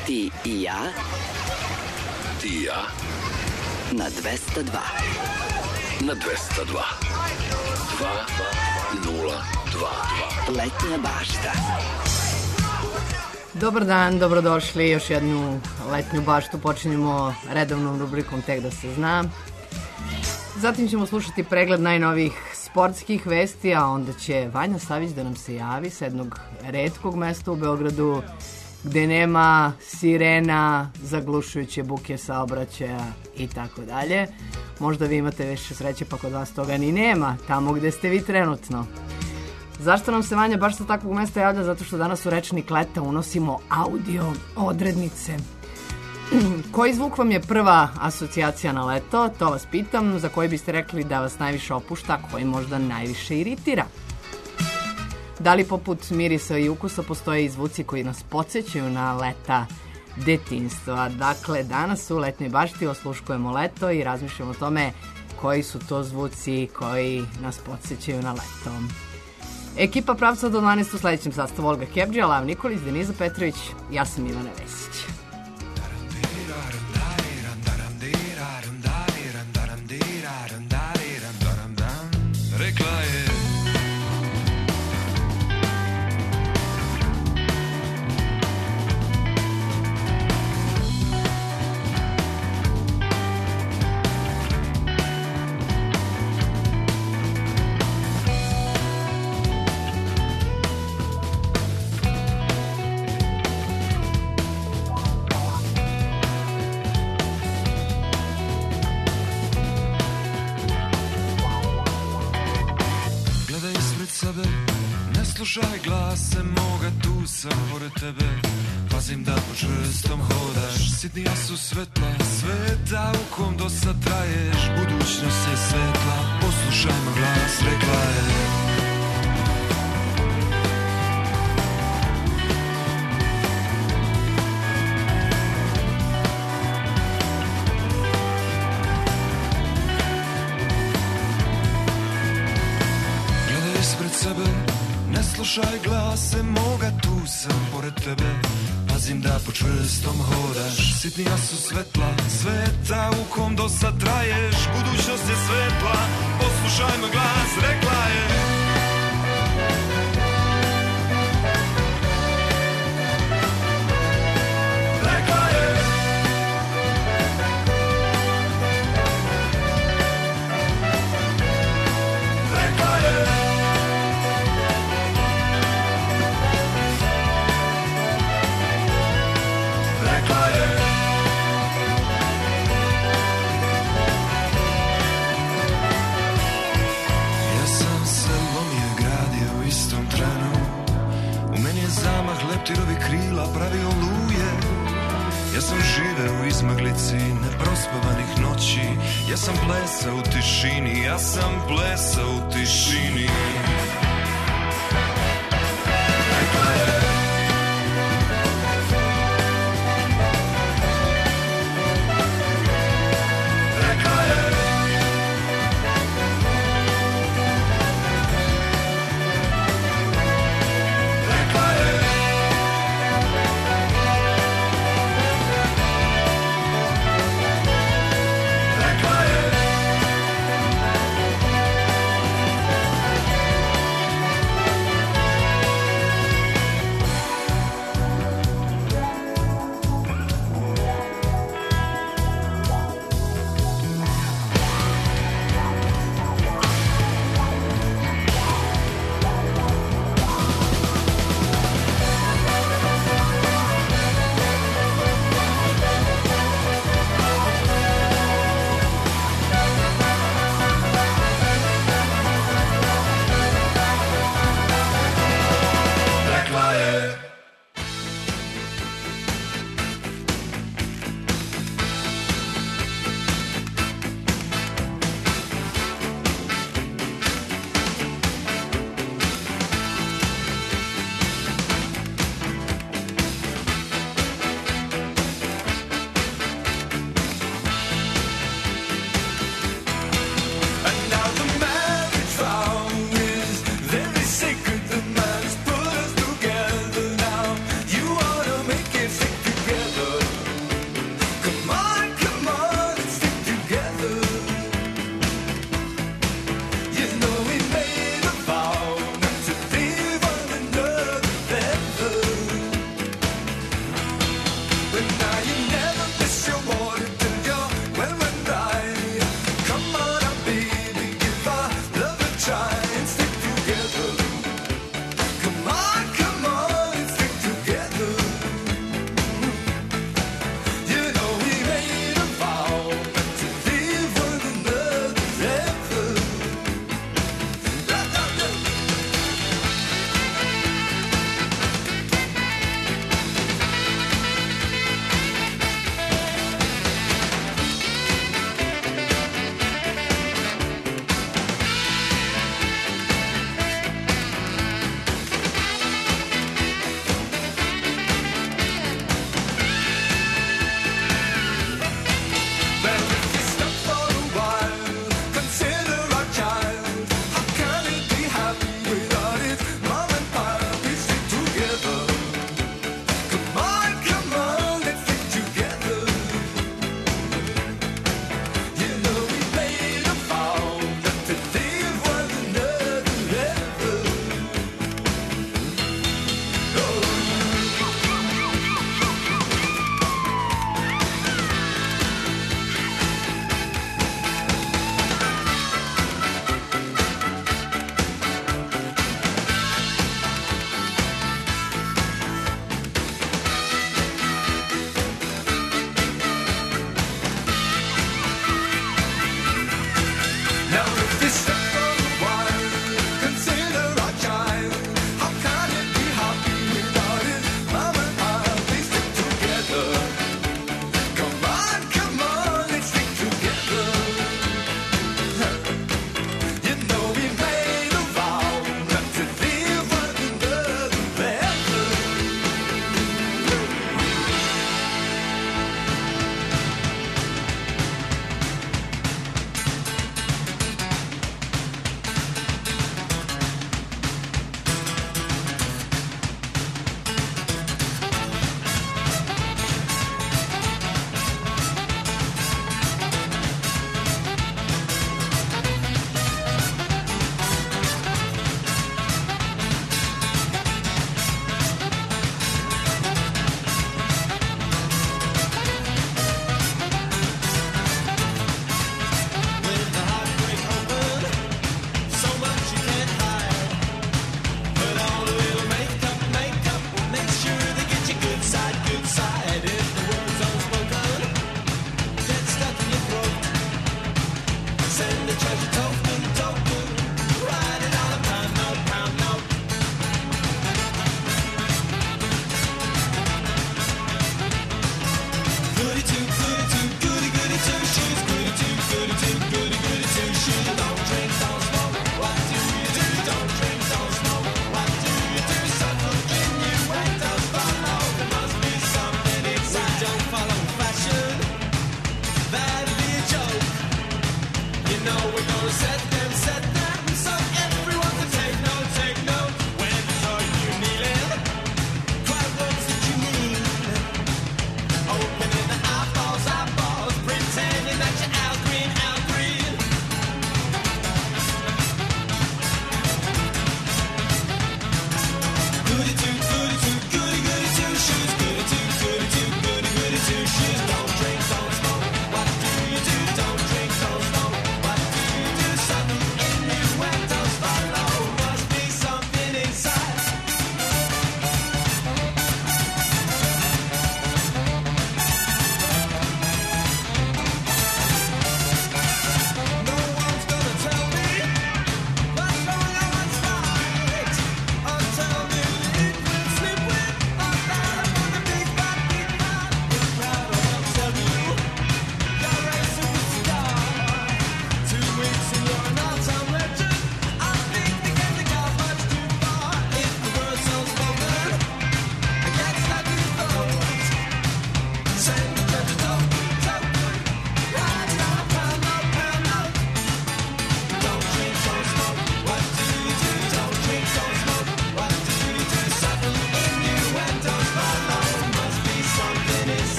Ti i ja. Ti i ja. Na 202. Na 202. 2-0-2-2. Letnja bašta. Dobar dan, dobrodošli. Još jednu letnju baštu počinjemo redovnom rubrikom Tek da se zna. Zatim ćemo slušati pregled najnovijih sportskih vesti, a onda će Vanja Savić da nam se javi sa jednog retkog mesta u Beogradu gde nema sirena, zaglušujuće buke saobraćaja i tako dalje. Možda vi imate više sreće pa kod vas toga ni nema, tamo gde ste vi trenutno. Zašto nam se Vanja baš sa takvog mesta javlja? Zato što danas u rečnik leta unosimo audio odrednice. Koji zvuk vam je prva asocijacija na leto? To vas pitam. Za koji biste rekli da vas najviše opušta, koji možda najviše iritira? Da li poput mirisa i ukusa postoje i zvuci koji nas podsjećaju na leta detinjstva? Dakle, danas u letnjoj bašti osluškujemo leto i razmišljamo o tome koji su to zvuci koji nas podsjećaju na leto. Ekipa Pravca do 12 u sledećem sastavu: Olga Kebđija, Lav Nikolić, Deniza Petrović, ja sam Ivana Vesić. Rekla je slušaj glase moga, tu sam pored tebe. Pazim da po čvrstom hodaš. Sitnija su svetla sveta u kom do sad traješ. Budućnost je svetla, poslušaj moj glas, rekla je. Gledaj ispred sebe, ne slušaj glase moga, tu sam pored tebe. Pazim da po čvrstom hodaš. Sitnija su svetla sveta u kom do sad traješ. Budućnost je svetla, poslušaj moj glas, rekla je. Rekla je. Rekla je. Leptirovi krila pravi oluje. Ja sam živeo u izmaglici neprospavanih noći. Ja sam plesao u tišini. Ja sam plesao u tišini. Rekla je. Rekla je.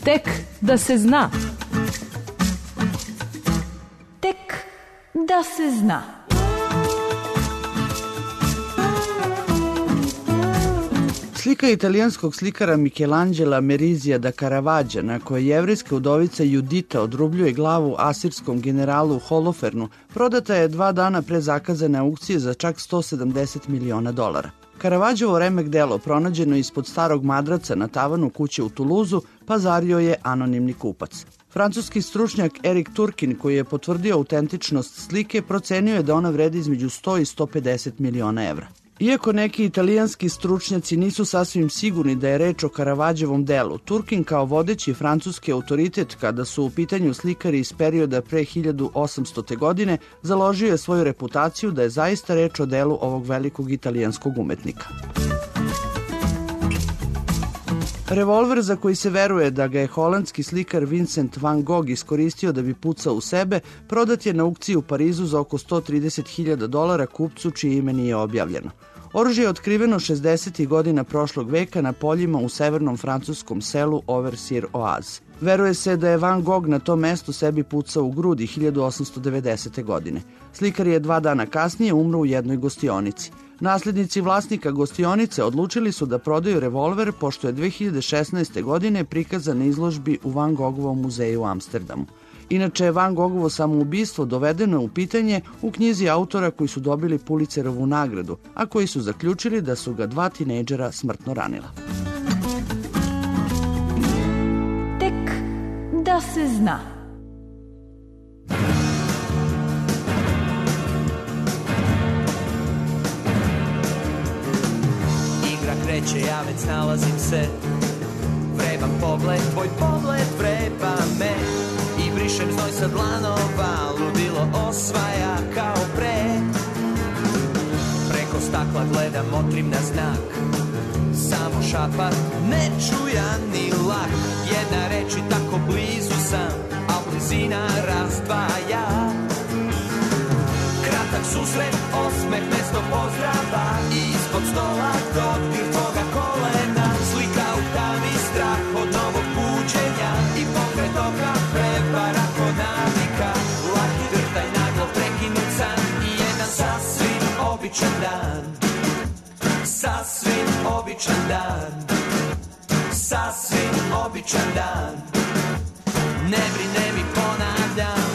Tek da se zna. Tek da se zna. Slika italijanskog slikara Michelangela Merizija da Caravaggio, na kojoj jevrejska udovica Judita odrubljuje glavu asirskom generalu Holofernu, prodata je 2 dana pre zakazane aukcije za čak $170 miliona. Caravaggiovo remek delo, pronađeno ispod starog madraca na tavanu kuće u Tuluzu, pazario je anonimni kupac. Francuski stručnjak Erik Turkin, koji je potvrdio autentičnost slike, procenio je da ona vredi između 100 i 150 miliona evra. Iako neki italijanski stručnjaci nisu sasvim sigurni da je reč o Caravaggeovom delu, Turkin kao vodeći francuski autoritet kada su u pitanju slikari iz perioda pre 1800. godine založio je svoju reputaciju da je zaista reč o delu ovog velikog italijanskog umetnika. Revolver za koji se veruje da ga je holandski slikar Vincent van Gogh iskoristio da bi pucao u sebe, prodat je na aukciji u Parizu za oko $130.000 kupcu čije ime nije objavljeno. Oružje je otkriveno 60. godina prošlog veka na poljima u severnom francuskom selu Over-sur-Oise. Veruje se da je Van Gogh na tom mestu sebi pucao u grudi 1890. godine. Slikar je 2 dana kasnije umro u jednoj gostionici. Naslednici vlasnika gostionice odlučili su da prodaju revolver pošto je 2016. godine prikazan na izložbi u Van Goghovom muzeju u Amsterdamu. Inače, Van Goghovo samoubistvo dovedeno je u pitanje u knjizi autora koji su dobili Pulitzerovu nagradu, a koji su zaključili da su ga 2 tinejdžera smrtno ranila. Tek da se zna. Igra kreće, ja već nalazim se. Vreban pogled, tvoj pogled vreba me. I brišem znoj sa dlanova, ludilo osvaja kao pre. Preko stakla gledam, motrim na znak. Samo šapat, nečujani lak. Jedna reč i tako blizu sam, a blizina razdvaja. Kratak susret, osmeh, mesto pozdrava. Ispod stola dodir tvoga kolena. Slika u tami, strah od novog buđenja. I pokret oka, prepara ko navika. Laki drtaj, naglo prekinut san. I jedan sasvim običan dan. Sasvim običan dan. Sasvim običan dan. Ne brine mi, ponavljam.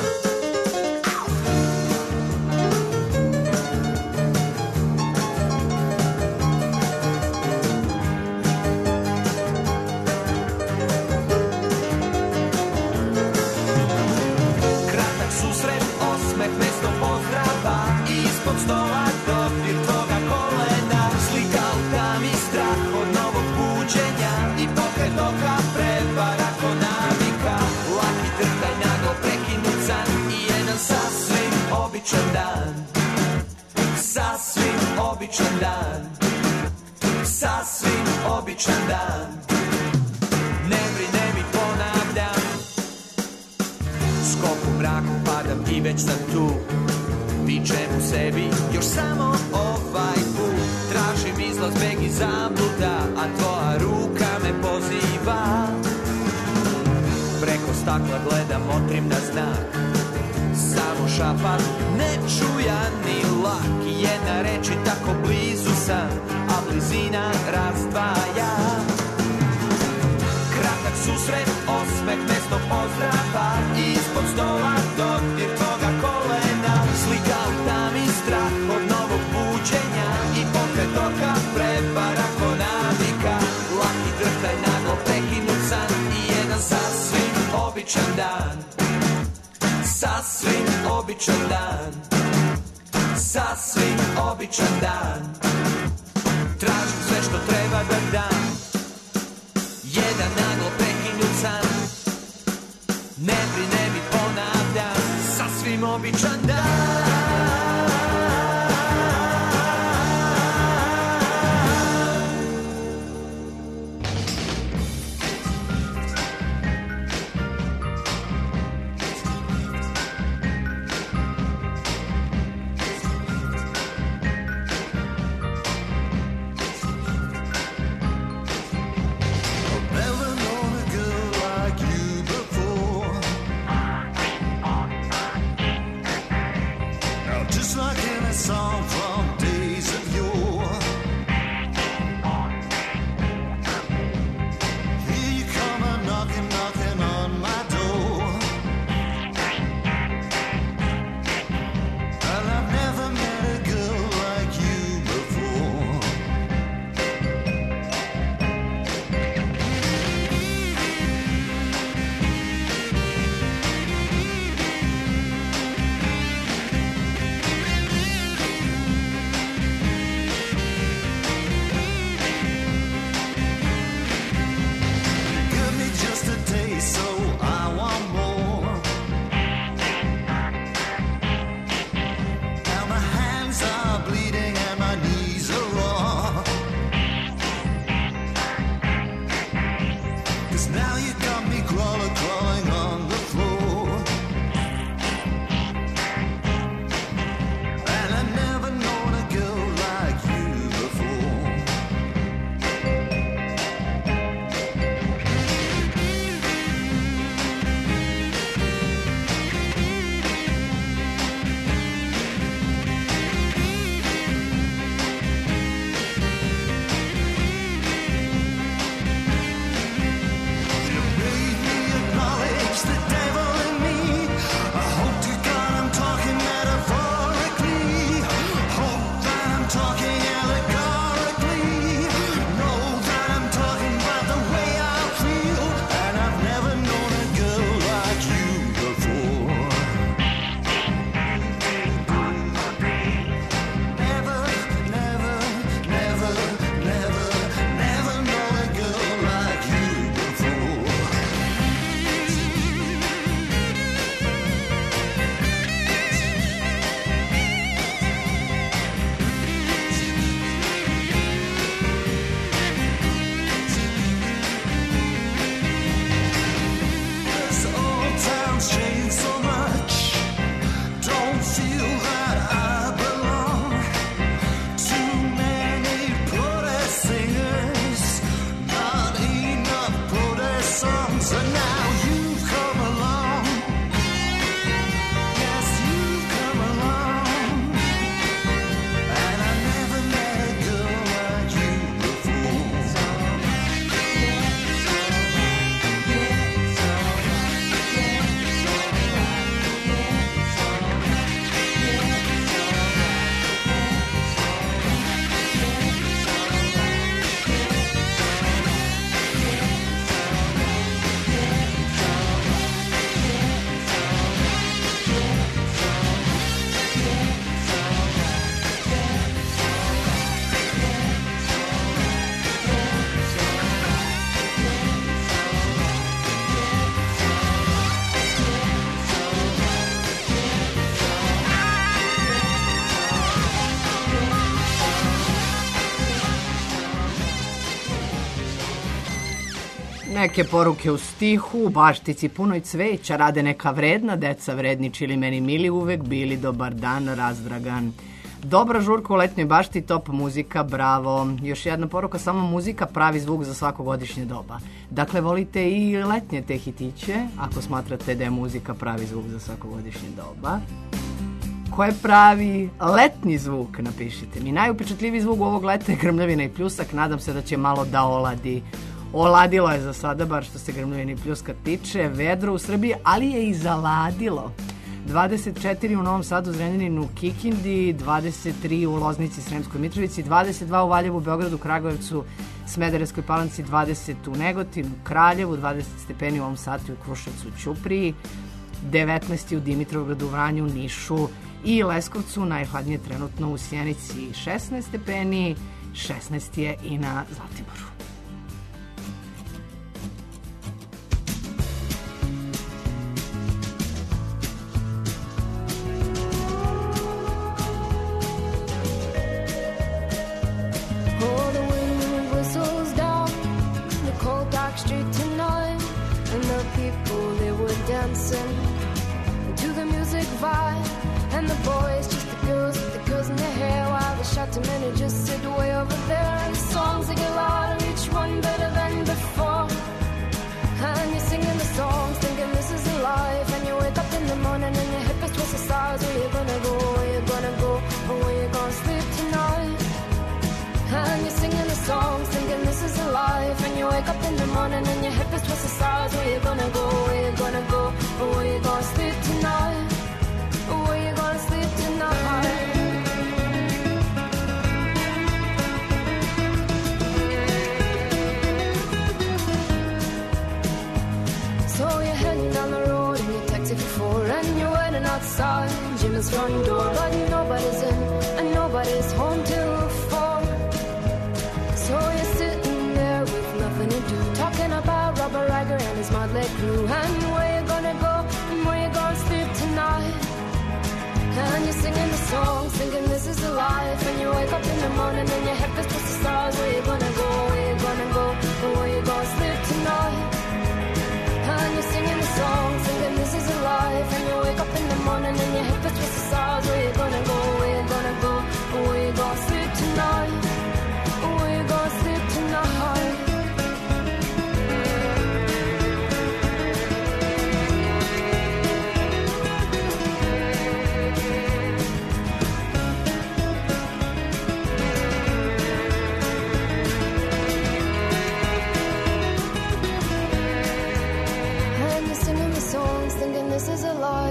Kratak susret, osmeh, mesto pozdrava. Ispod stola dodir tvoga kolena. Slika u tami, strah od novog buđenja. I pokret oka, prevara ko navika. Laki trtaj, naglo prekinut san. I jedan sasvim običan dan. Sasvim običan dan. Sasvim običan dan. Ne brine mi, ponavljam. Skok u mraku, padam i već sam tu. Vičem u sebi, još samo ovaj put. Tražim izlaz, beg i zabluda, a tvoja ruka me poziva. Preko stakla gledam, motrim na znak. Samo šapat, nečujani lak. Jedna reč i tako blizu sam, a blizina razdvaja. Kratak susret, osmeh, mesto pozdrava. Ispod stola dodir tvoga kolena. Slika u tami, strah od novog buđenja. I pokret oka, prepara ko navika. Laki drhtaj, naglo prekinut san. I jedan sasvim običan dan. Sasvim običan dan. Sasvim običan dan. Tražim sve što treba da dam. Jedan naglo prekinut san. Ne brine mi, ponavljam. Sasvim običan dan. Never known a girl like now you got me crawling on the floor. And I never known a girl like you before. Neke poruke u stihu, u baštici punoj cveća, rade neka vredna deca, vredničili meni mili uvek, bili dobar dan, razdragan. Dobra žurka u letnjoj bašti, top muzika, bravo. Još jedna poruka, samo muzika pravi zvuk za svako godišnje doba. Dakle, volite i letnje te hitiće, ako smatrate da je muzika pravi zvuk za svako godišnje doba. Ko je pravi letnji zvuk, napišite mi. Najupečatljiviji zvuk ovog leta je grmljavina i pljusak, nadam se da će malo da oladi. Oladilo je za sada, bar što se grmljavine i pljuska tiče, vedro u Srbiji, ali je i zaladilo. 24 u Novom Sadu, Zrenjaninu, Kikindi, 23 u Loznici, Sremskoj Mitrovici, 22 u Valjevu, Beogradu, Kragujevcu, Smederevskoj Palanci, 20 u Negotinu, Kraljevu, 20 stepeni u ovom satu u Kruševcu, Ćupriji, 19 u Dimitrovgradu, Vranju, Nišu i Leskovcu, najhladnije trenutno u Sjenici 16 stepeni, 16 je i na Zlatiboru. Too many just sit way over there. Songs that get louder, each one better than before. And you're singing the songs, thinking this is a life. And you wake up in the morning and your hip is twisted sides. Where you gonna go? Where you gonna go? Or where you gonna sleep tonight? And you're singing the songs, thinking this is a life. And you wake up in the morning and your hip is twisted sides. Where you gonna go? Where you gonna go? Or where you gonna sleep tonight? Or where you gonna sleep tonight? So you're heading down the road in your taxi for 4, and you're waiting outside Jim's front door, but nobody's in and nobody's home till 4. So you're sitting there with nothing to do, talking about Robert Riger and his motley crew, and where you gonna go and where you gonna sleep tonight. And you're singing the song, thinking this is the life, and you wake up in the morning and your head is twisted stars. Where you gonna go? Where you gonna go? And where you gonna sleep tonight?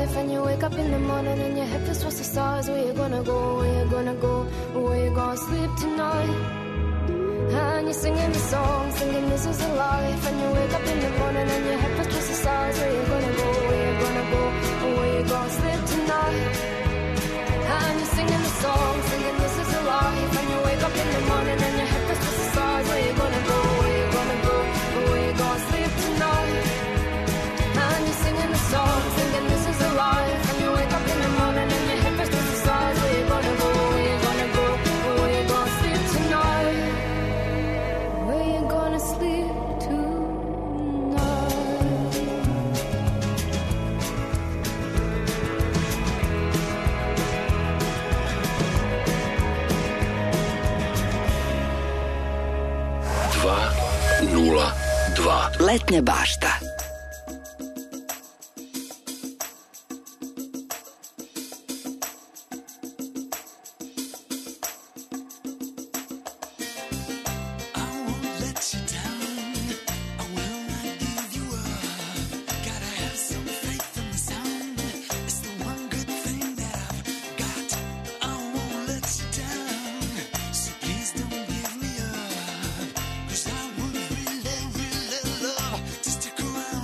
life, and you wake up in the morning and your head feels towards the stars. Where you gonna go, where you gonna go, where you gonna sleep tonight? And you're singing the song, singing this is a life. And you wake up in the morning and your head feels towards the stars. Where you gonna go, where you gonna go, where you gonna sleep tonight? And you're singing the song, singing this is a life. And you wake up in the morning and your head feels towards the stars. Where you gonna go, where you gonna go, where you gonna sleep tonight? And you're singing the song, singing this is a life. And you wake up in the morning and your head feels towards the stars. Where you gonna go, where you gonna go, where you gonna sleep tonight? Where you gonna sleep tonight? Letnja bašta. Just stick around.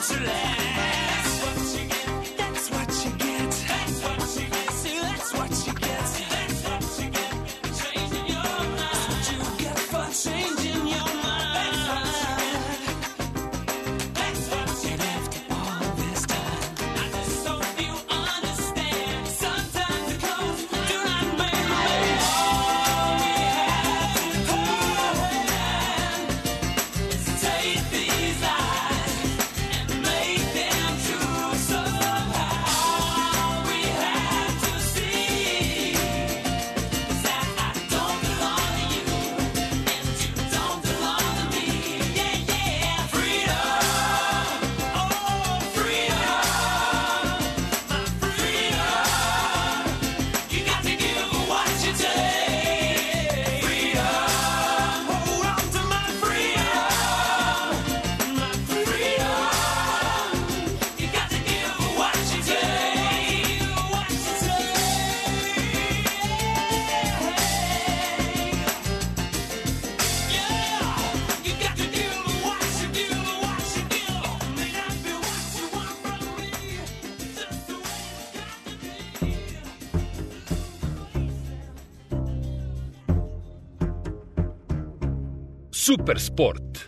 Super sport.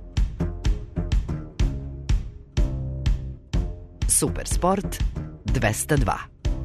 Super sport 202.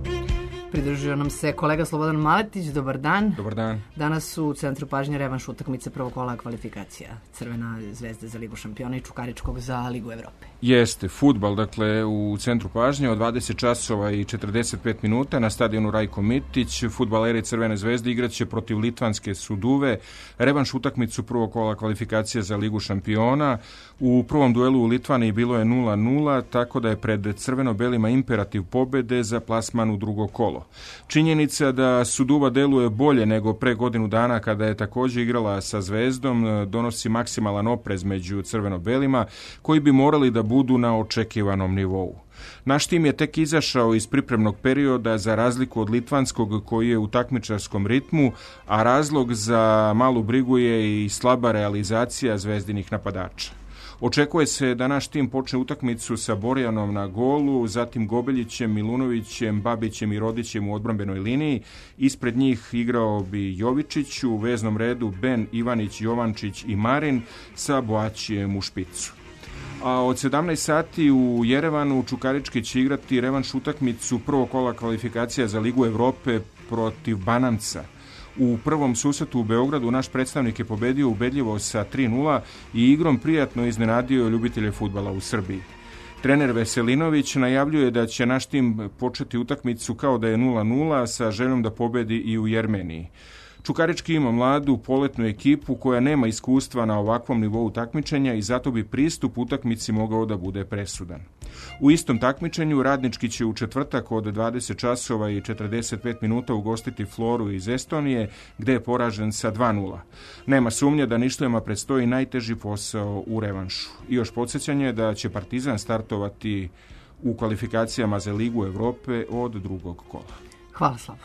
Pridružio nam se kolega Slobodan Maletić, dobar dan. Dobar dan. Danas su u centru pažnje revanš utakmice prvog kola kvalifikacija Crvena zvezda za Ligu šampiona i Čukaričkog za Ligu Evrope. Jeste, fudbal, dakle, u centru pažnje od 20 časova i 45 minuta na stadionu Rajko Mitić. Fudbaleri Crvene zvezde igraće protiv litvanske Suduve revanš utakmicu prvog kola kvalifikacija za Ligu šampiona. U prvom duelu u Litvaniji bilo je 0-0, tako da je pred crveno-belima imperativ pobede za plasman u drugo kolo. Činjenica da Suduva deluje bolje nego pre godinu dana kada je također igrala sa Zvezdom donosi maksimalan oprez među crveno-belima koji bi morali da budu na očekivanom nivou. Naš tim je tek izašao iz pripremnog perioda za razliku od litvanskog koji je u takmičarskom ritmu, a razlog za malu brigu je i slaba realizacija zvezdinih napadača. Očekuje se da naš tim počne utakmicu sa Borjanom na golu, zatim Gobeljićem, Milunovićem, Babićem i Rodićem u odbrambenoj liniji. Ispred njih igrao bi Jovičić, u veznom redu Ben, Ivanić, Jovančić i Marin sa Boačijem u špicu. A od 17 sati u Jerevanu Čukarički će igrati revanš utakmicu prvog kola kvalifikacija za Ligu Evrope protiv Bananca. U prvom susretu u Beogradu naš predstavnik je pobedio ubedljivo sa 3-0 i igrom prijatno iznenadio ljubitelje fudbala u Srbiji. Trener Veselinović najavljuje da će naš tim početi utakmicu kao da je 0-0 sa željom da pobedi i u Jermeniji. Čukarički ima mladu poletnu ekipu koja nema iskustva na ovakvom nivou takmičenja i zato bi pristup utakmici mogao da bude presudan. U istom takmičenju Radnički će u četvrtak od 20 časova i 45 minuta ugostiti Floru iz Estonije gde je poražen sa 2-0. Nema sumnje da Nišlijama predstoji najteži posao u revanšu. I još podsjećanje da će Partizan startovati u kvalifikacijama za Ligu Evrope od drugog kola. Hvala, Slavo.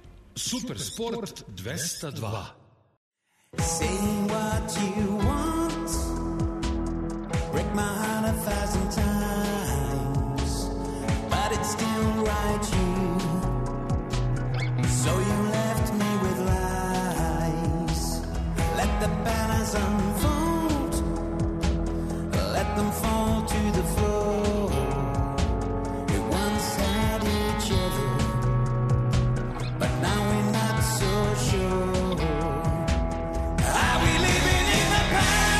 Super sport 202. Say what you want, break my heart 1,000 times, but it's still right you. So you left me with lies. Let the banners unfold, let them fall to the floor. We once had each other, but now we're not so sure. Are we living in the past?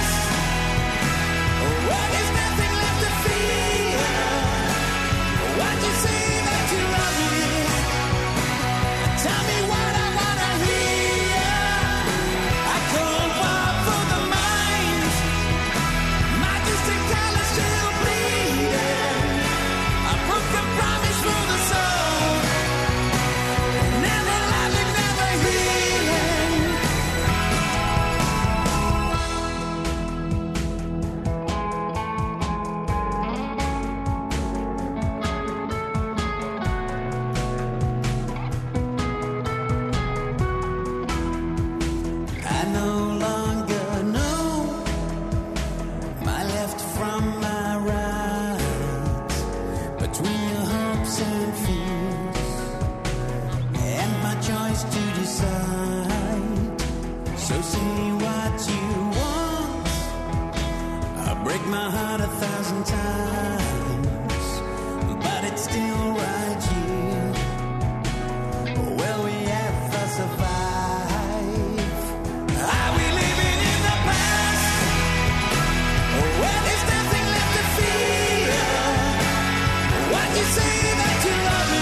break my heart 1,000 times, but it's still right here. Well, we have to survive. Are we living in the past? Where there's nothing left to fear? What you say that you love me?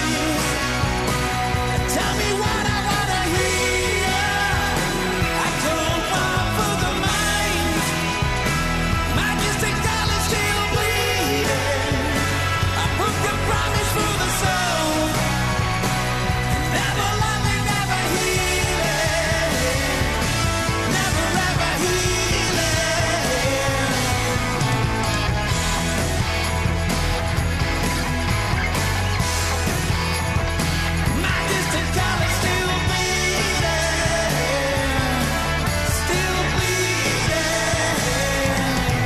Tell me what I wanna hear. I come far for the mind. My distant color still bleeding. I broke a promise for the soul. Never loving, never healing. Never ever healing. My distant color still bleeding. Still bleeding.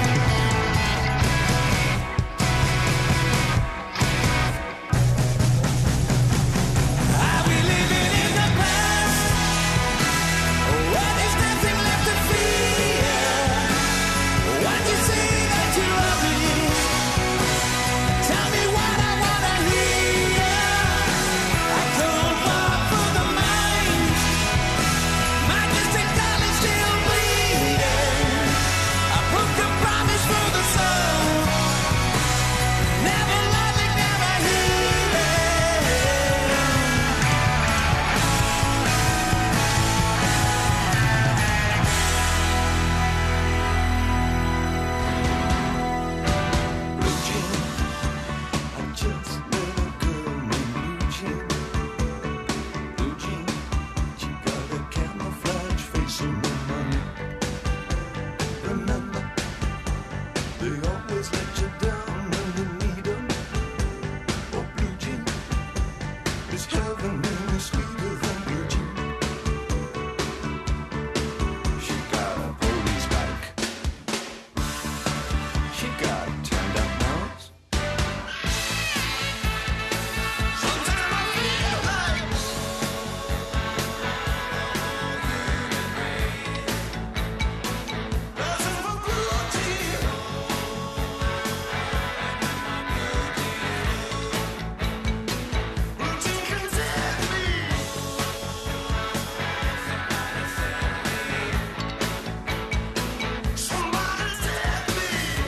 Are we living in the past? Where there's nothing left to fear? What you say that you love me? Tell me what I wanna hear. I come far for the mind. My distant color still bleeding. I broke a promise for the soul. Never loving, never healing. Blue Jean, I just met a girl named Blue Jean. Blue Jean, she got a camouflage face and no money. Remember, they always let you down when you need 'em. Oh, Blue Jean, this heaven is sweeter than Blue Jean. She got a police bike. She got turned up nose. Sometimes I feel like dancing for Blue Jean. Blue Jean can set me. Somebody set me.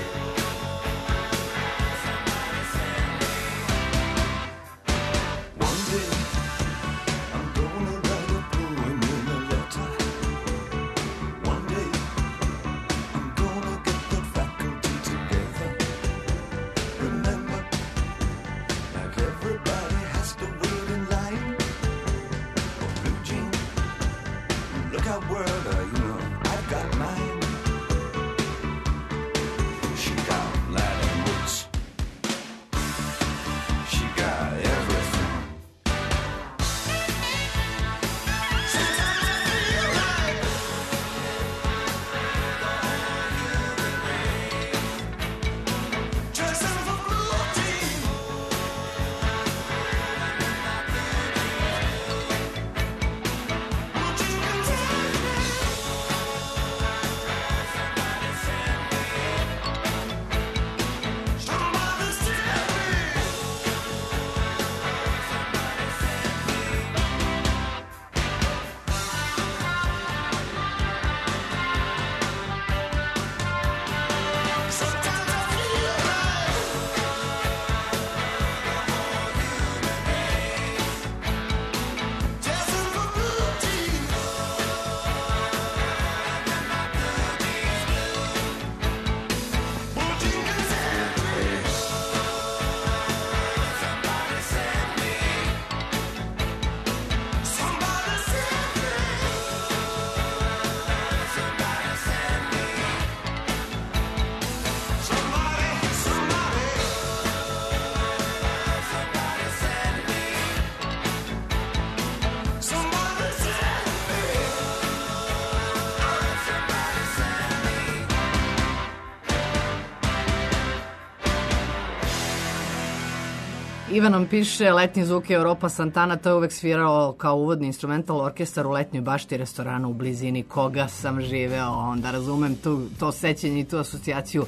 One day, I'm gonna write a poem in a letter. One day, I'm gonna get the faculty together. Remember, like everybody has to wait in line. Oh, Blue Jean, look how world you know I've got mine. She got Latin roots. She got everything. Sometimes I feel like dressing for Blue Jean. Blue Jean can take me. Somebody set me. Sometimes I feel like dancing for Blue Jean. Blue Jean can set me. Somebody set me. Somebody set me. Ivan nam piše, letnji zvuk je Europa Santana, to je uvek svirao kao uvodni instrumental orkestar u letnjoj bašti restorana u blizini koga sam živeo. Onda razumem to sećanje i tu asocijaciju.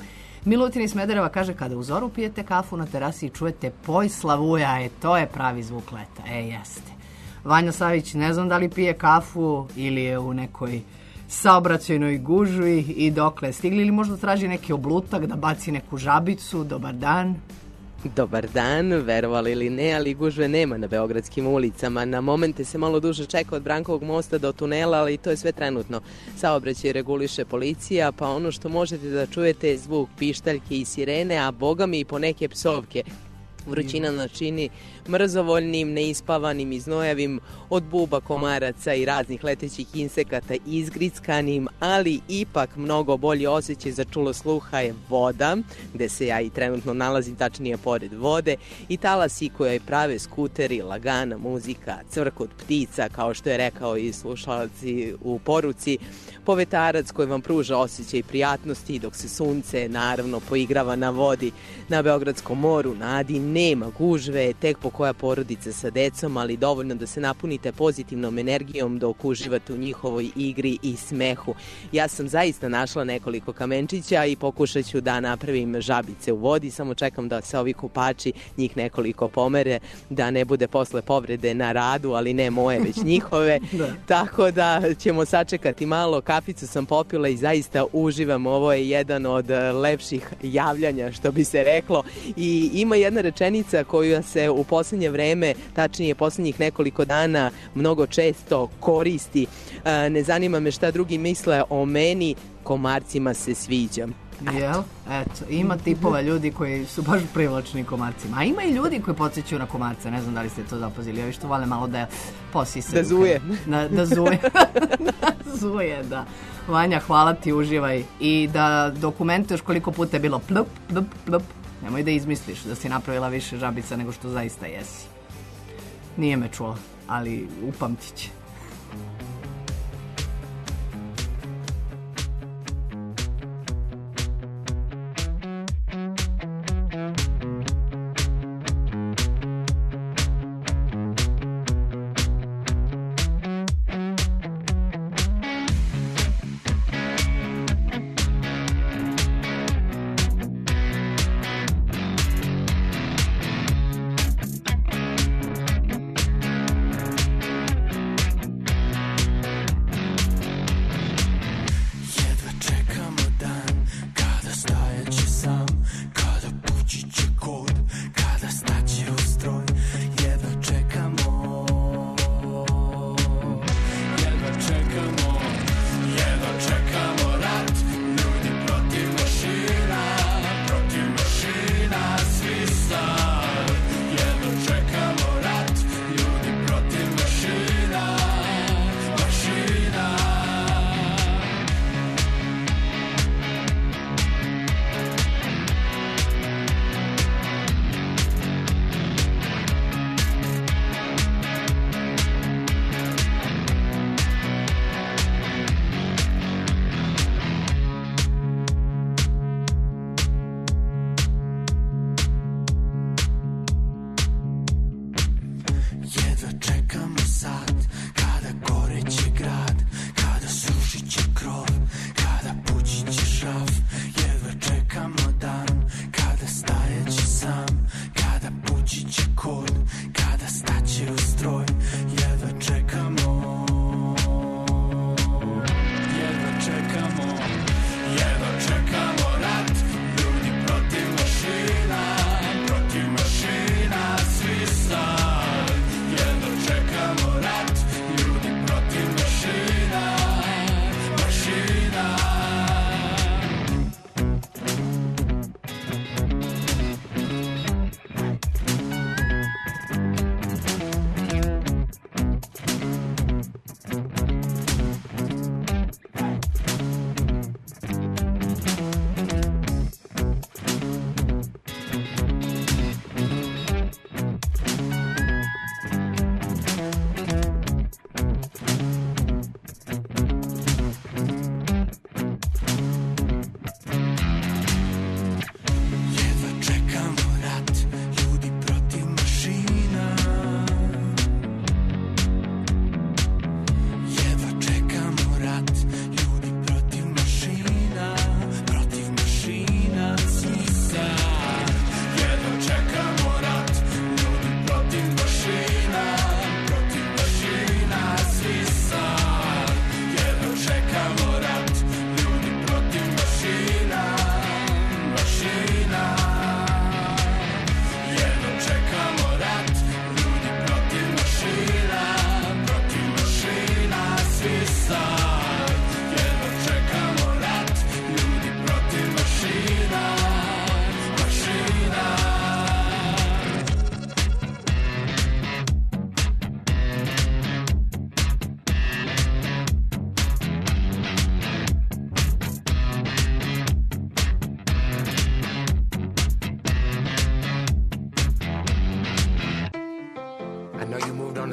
Milutin iz Smedereva kaže, kada u zoru pijete kafu na terasi i čujete poj slavuja, to je pravi zvuk leta. Jeste. Vanja Savić, ne znam da li pije kafu ili je u nekoj saobraćajnoj gužvi i dokle stigli, ili možda traži neki oblutak da baci neku žabicu. Dobar dan. Dobar dan, verovali ili ne, ali gužve nema na beogradskim ulicama. Na momente se malo duže čeka od Brankovog mosta do tunela, ali to je sve trenutno. Saobraćaj reguliše policija, pa ono što možete da čujete je zvuk pištaljke i sirene, a bogami i poneke psovke. Vrućina nas čini mrzovoljnim, neispavanim i znojavim, od buba, komaraca i raznih letećih insekata izgrickanim, ali ipak mnogo bolji osjećaj za čulo sluha je voda, gde se ja i trenutno nalazim, tačnije pored vode, i talasi koje prave skuteri, lagana muzika, cvrkot ptica, kao što je rekao i slušalci u poruci, povetarac koji vam pruža osjećaj prijatnosti, dok se sunce naravno poigrava na vodi. Na Beogradskom moru, na Adi, nema gužve, tek po koja porodica sa decom, ali dovoljno da se napunite pozitivnom energijom dok uživate u njihovoj igri i smehu. Ja sam zaista našla nekoliko kamenčića i pokušat ću da napravim žabice u vodi, samo čekam da se ovi kupači, njih nekoliko pomere, da ne bude posle povrede na radu, ali ne moje, već njihove. Tako da ćemo sačekati malo. Kaficu sam popila i zaista uživam. Ovo je jedan od lepših javljanja, što bi se reklo. I ima jedna rečenica koju se u poslednje vreme, tačnije poslednjih nekoliko dana, mnogo često koristi. Ne zanima me šta drugi misle o meni, komarcima se sviđam. Jel? Eto, ima tipova ljudi koji su baš privlačni komarcima. A ima i ljudi koji podsjećaju na komarce. Ne znam da li ste to zapazili. Ovi što vole malo da posisaju. Da zuje. Da zuje. Da zuje, da. Vanja, hvala ti, uživaj. I da dokumentuješ koliko puta je bilo plup, plup, plup. Nemoj da izmisliš da si napravila više žabica nego što zaista jesi. Nije me čula, ali upamtit će.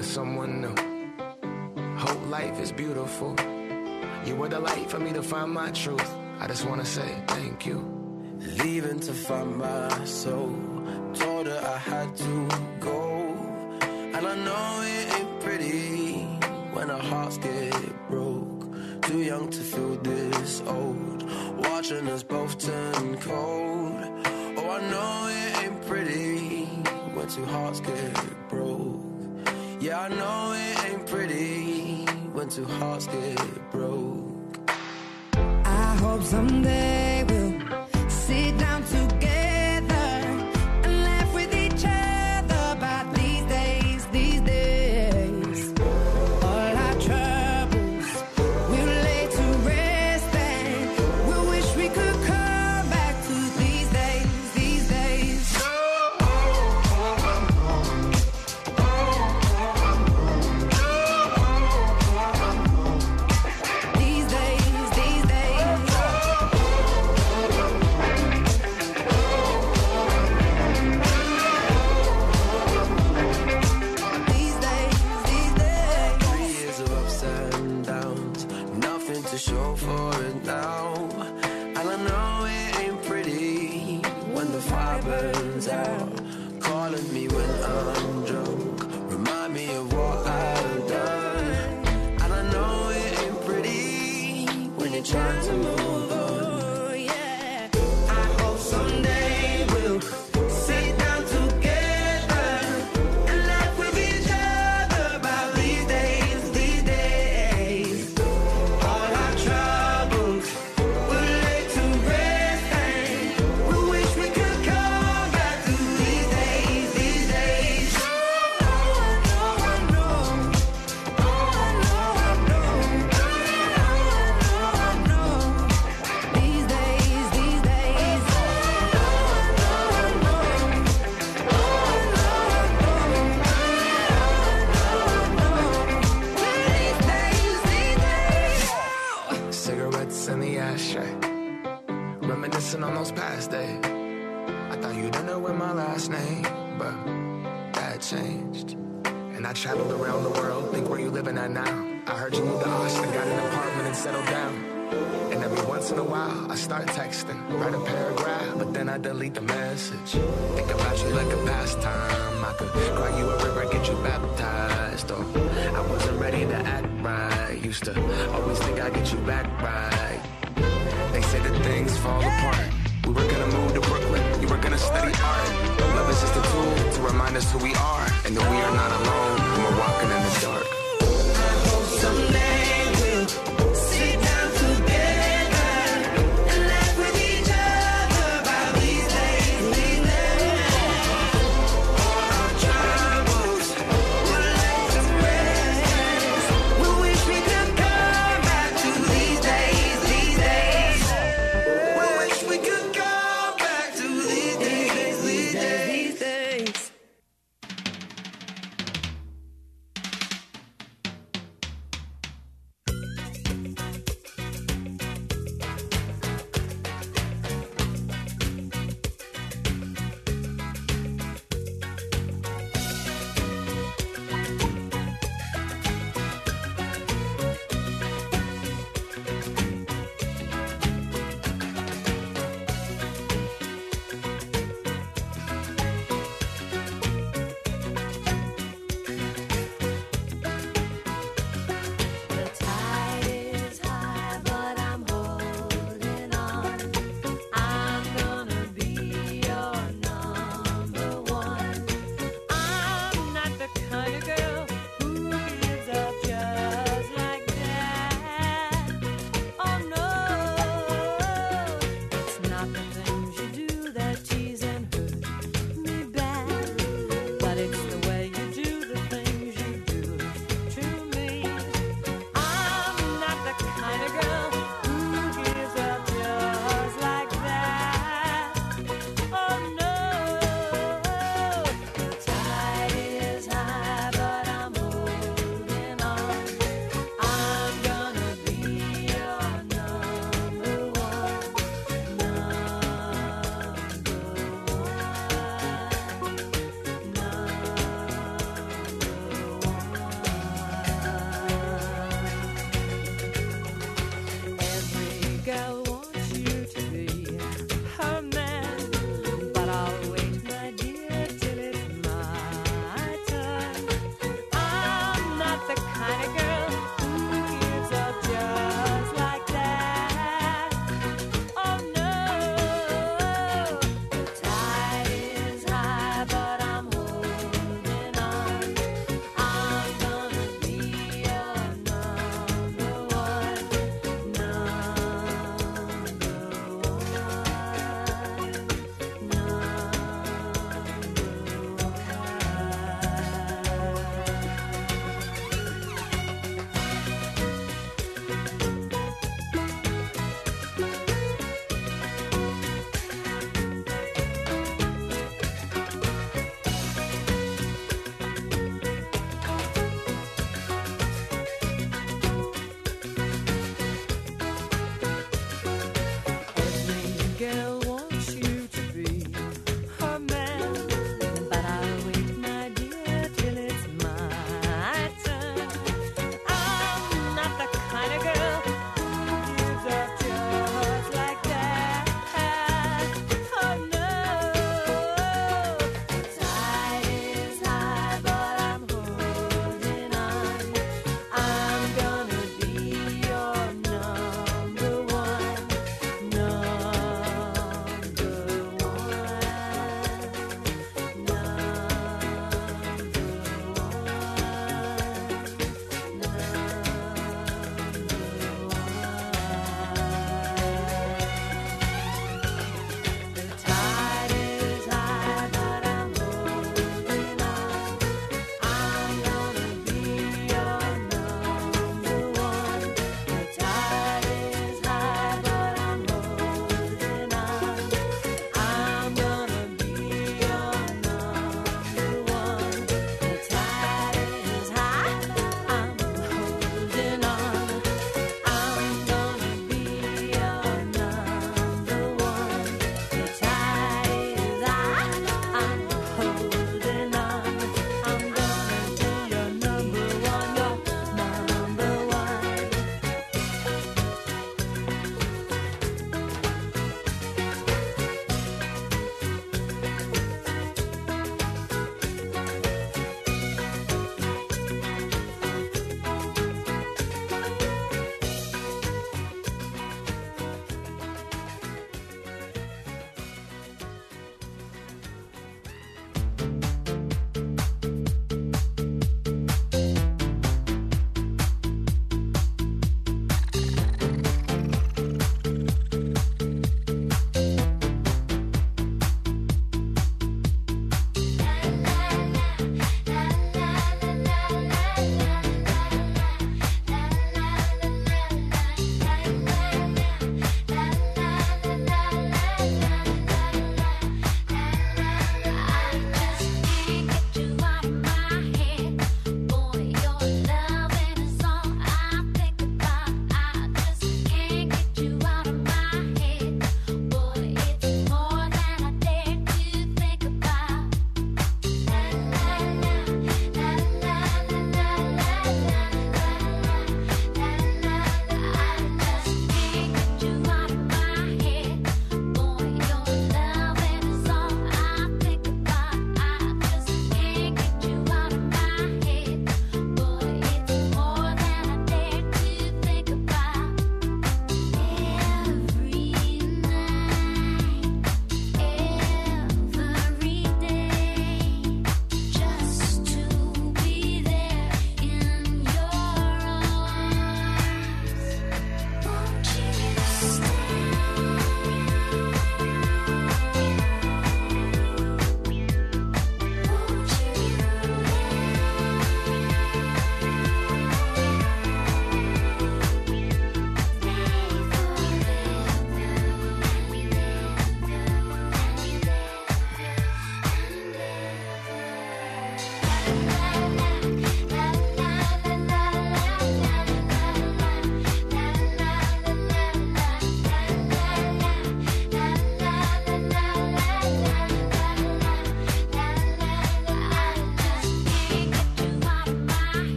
to someone new. Whole life is beautiful. You were the light for me to find my truth. I just wanna say thank you. Leaving to find my soul. Told her I had to go. And I know it ain't pretty when our hearts get broke. Too young to feel this old. Watching us both turn cold. Oh, I know it ain't pretty when two hearts get broke. Yeah, I know it ain't pretty when two hearts get broke. I hope someday we'll sit down together and laugh with each other about these days, these days. All our troubles we'll lay to rest and we'll wish we could come back to these days, these days. These days, these days. These days, these days. 3 years of ups and downs, nothing to show for it now. And I know it ain't pretty when the fire burns out. Calling me when I'm drunk, remind me of what I've done. And I know it ain't pretty when you're trying to move on. I hope someday we'll sit down together and laugh with each other about these days, these days. All our troubles we'll lay to rest and we wish we could come back to these days, these days. Oh, I know, I know. Oh, I know, I know. Oh, I know, I know. These days, these days. Oh, I know, I know. Oh, I know, I know. These days, these days. Cigarettes in the ashtray, reminiscing on those past days. I thought you didn't know my last name, but that changed. And I traveled around the world, think where you living at now. I heard you moved to Austin, got an apartment and settled down. And every once in a while, I start texting, write a paragraph, but then I delete the message. Think about you like a pastime. I could cry you a river, get you baptized. Oh, I wasn't ready to act right. Used to always think I'd get you back right. They say that things fall apart. We were gonna move to Brooklyn, you were gonna study art. Love is just a tool to remind us who we are, and that we are not alone when we're walking in the dark. I hope someday we'll sit down together and laugh with each other about these days, these days. All our troubles we'll lay to rest. We wish we could come back to these days, these days. We wish we could come back to these days, these days, these days.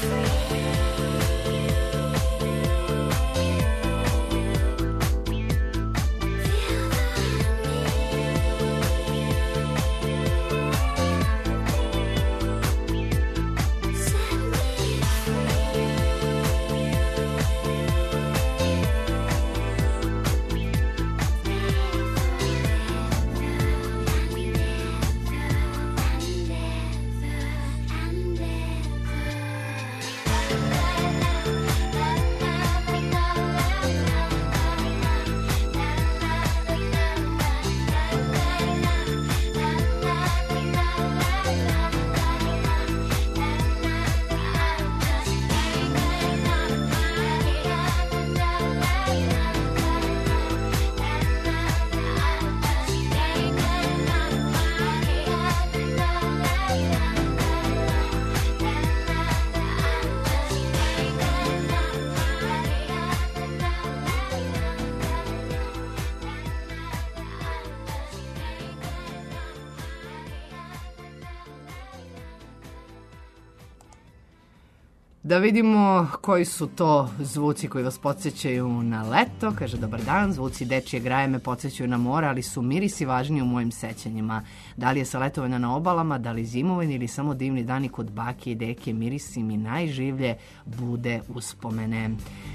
Da vidimo koji su to zvuci koji vas podsjećaju na leto. Kaže, dobar dan, zvuci dečije graje me podsjećaju na more, ali su mirisi važniji u mojim sećanjima. Da li je sa letovanja na obalama, da li zimovanje ili samo divni dani kod bake i deke, mirisi mi najživlje bude uspomene.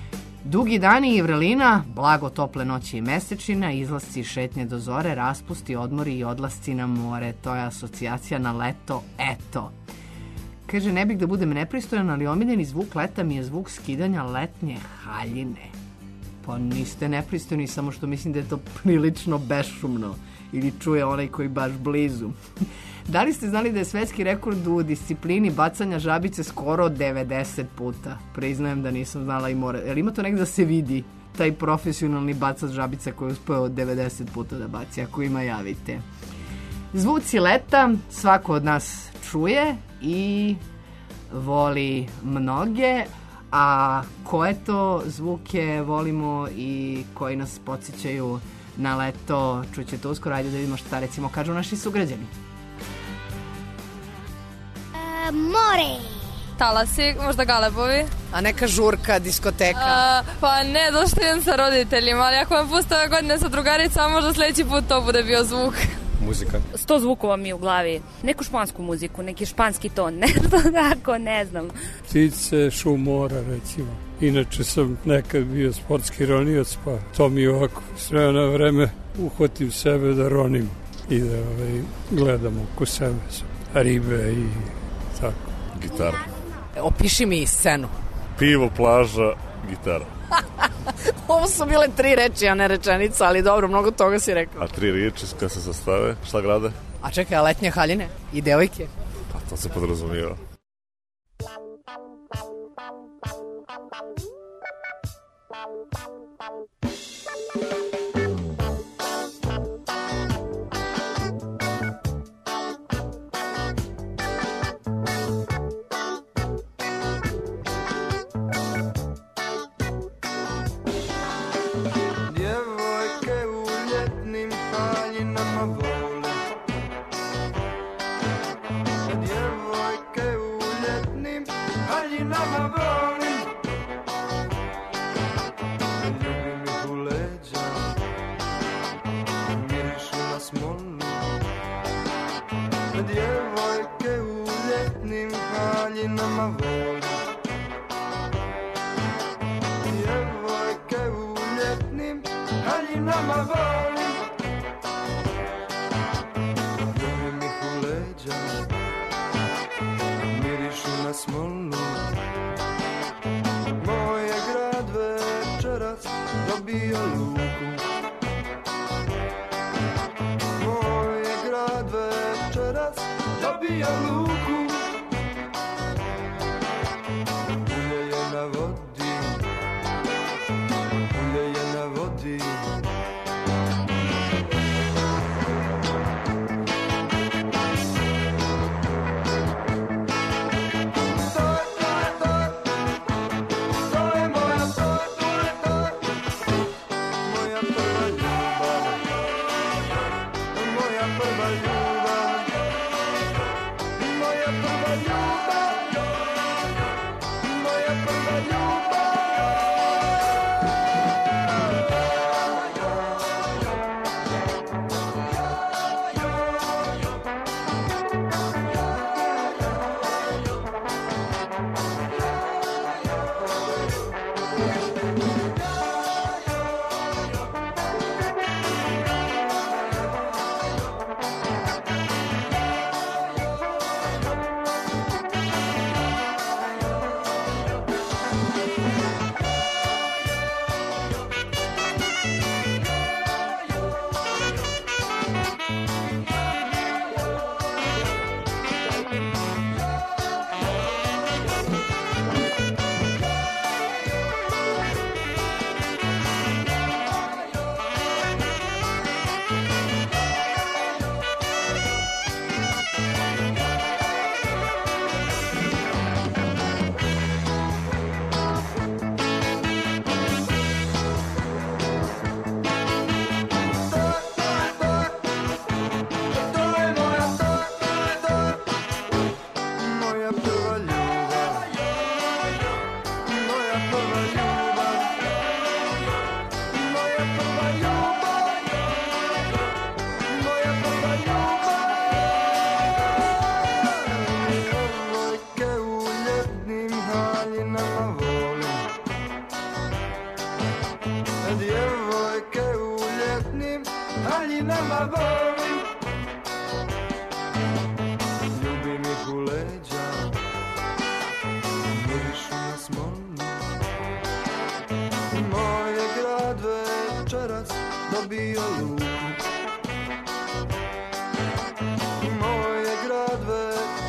Dugi dani i vrelina, blago tople noći i mesečina, izlasci i šetnje do zore, raspusti, odmori i odlasci na more. To je asocijacija na leto, eto. Kaže, ne bih da budem nepristojan, ali omiljeni zvuk leta mi je zvuk skidanja letnje haljine. Pa niste nepristojni, samo što mislim da je to prilično bešumno. Ili čuje onaj koji baš blizu. Da li ste znali da je svetski rekord u disciplini bacanja žabice skoro 90 puta? Priznajem da nisam znala i mora. Jer ima to negdje da se vidi, taj profesionalni bacač žabica koji je uspeo 90 puta da baci? Ako ima, javite. Zvuci leta svako od nas čuje i voli mnoge, a koje to zvuke volimo i koji nas podsjećaju na leto, čućete uskoro. Ajde da vidimo šta recimo kažu naši sugrađani. More. Talasi, možda galebovi. A neka žurka, diskoteka? Pa ne, došli idem sa roditeljima, ali ako me puste ove godine sa drugaricama, možda sljedeći put to bude bio zvuk. Muzika. 100 zvukova mi u glavi. Neku špansku muziku, neki španski ton, nešto tako, ne znam. Ptice, šum mora, recimo. Inače sam nekad bio sportski ronioc, pa to mi ovako s vremena na vreme uhvatim sebe da ronim i da gledam oko sebe ribe i tako. Gitara. Opiši mi scenu. Pivo, plaža, gitara. Ovo su bile 3 reči, a ne rečenica, ali dobro, mnogo toga si rekao. A 3 riječi kad se sastave, šta grade? A čekaj, a letnje haljine i devojke? Pa to se podrazumijeva.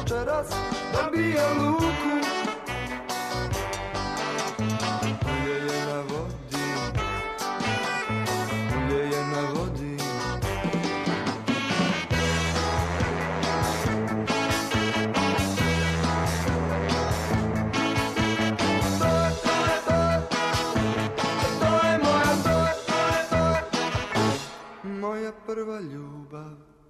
večeras dobija luku. Ulje je na vodi, ulje je na vodi. Moja prva ljubav.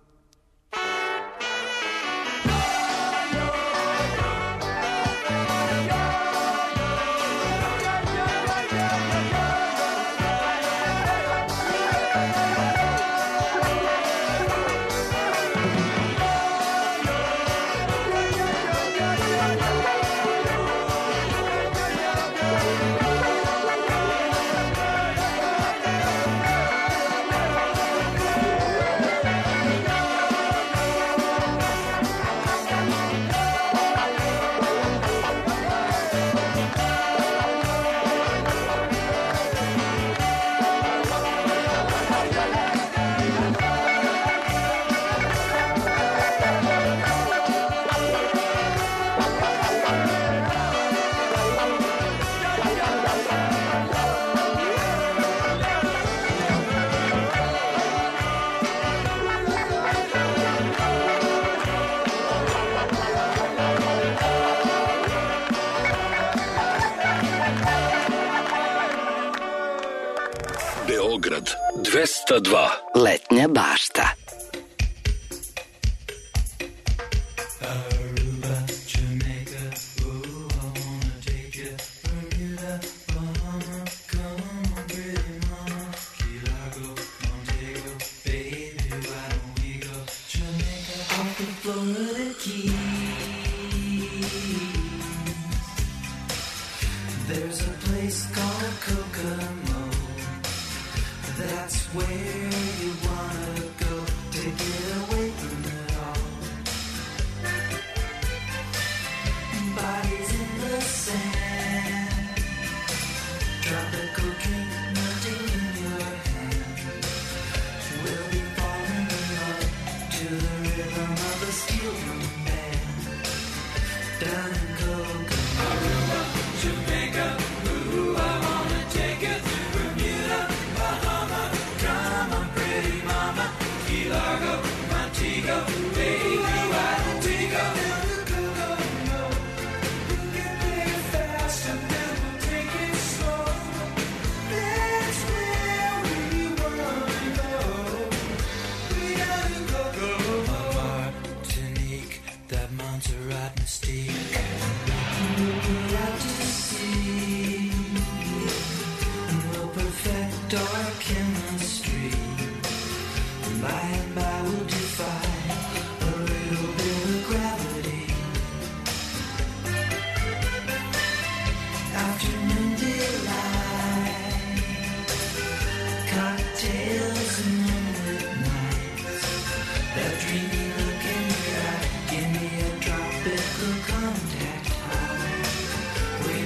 Beograd 202. Letnja bašta. There's a place called Kokomo. That's where you wanna go to get away from it all. Bodies in the sand, tropical drink melting in your hand. We'll be falling in love to the rhythm of a steel drum band. Down in Kokomo, Aruba, Jamaica, ooh, I wanna take it to Bermuda, Bahama. Come on, pretty mama, Key Largo, Montego, baby, why don't we go? We can take it fast and then we'll take it slow. That's where we wanna go. We gotta go. Martinique, that Montserrat mystique. We're out to sea, and we'll perfect our chemistry. By and by we'll defy a little bit of gravity. Afternoon delight, cocktails and moonlit nights. That dreamy look in your eye, give me a tropical contact high. We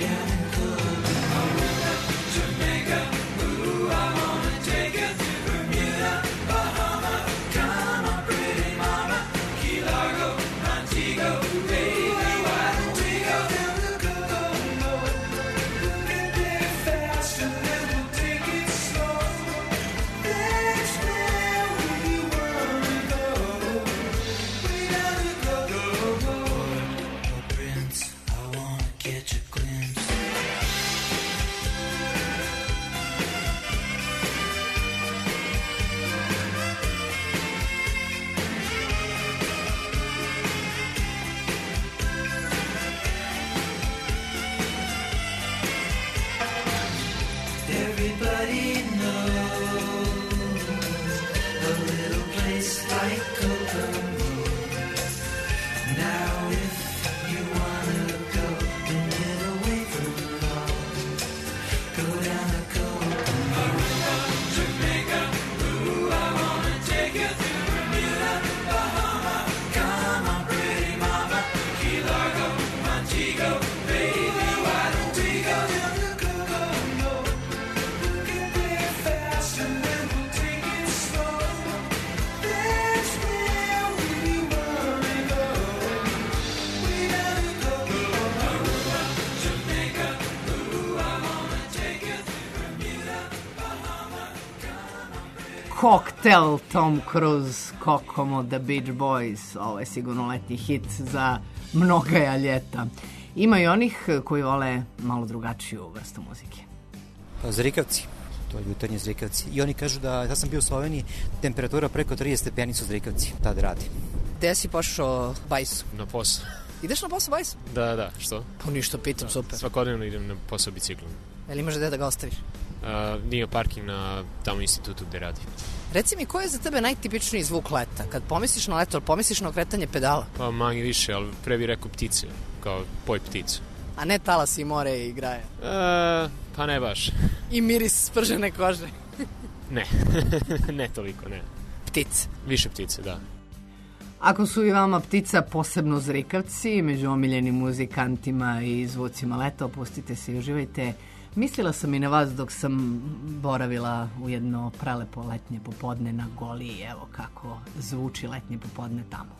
Cocktail, Tom Cruise, Kokomo, The Beach Boys. Ovo je sigurno letnji hit za mnoga ljeta. Ima i onih koji vole malo drugačiju vrstu muzike. Pa Zrikavci, to je jutarnji Zrikavci. I oni kažu da, ja sam bio u Sloveniji, temperatura preko 30 stepeni su Zrikavci, tad radi. Gde si pošao bajsu? Na posao. Ideš na posao bajsu? Da, što? Pa ništa, pitam, super. Svakodnevno idem na posao biciklom. Jel imaš gde da ga ostaviš? Nije parking na tamo institutu gde radi. Reci mi, koji je za tebe najtipičniji zvuk leta? Kad pomisliš na leto, ali pomisliš na okretanje pedala? Pa manje više, ali pre bih rekao ptice, kao poj pticu. A ne talas i more i graje? Pa ne baš. I miris spržene kože? Ne, ne toliko, ne. Ptice? Više ptice, da. Ako su i vama ptica posebno Zrikavci, među omiljenim muzikantima i zvucima leta, opustite se i uživajte. Mislila sam i na vas dok sam boravila u jedno prelepo letnje popodne na Goliji. Evo kako zvuči letnje popodne tamo.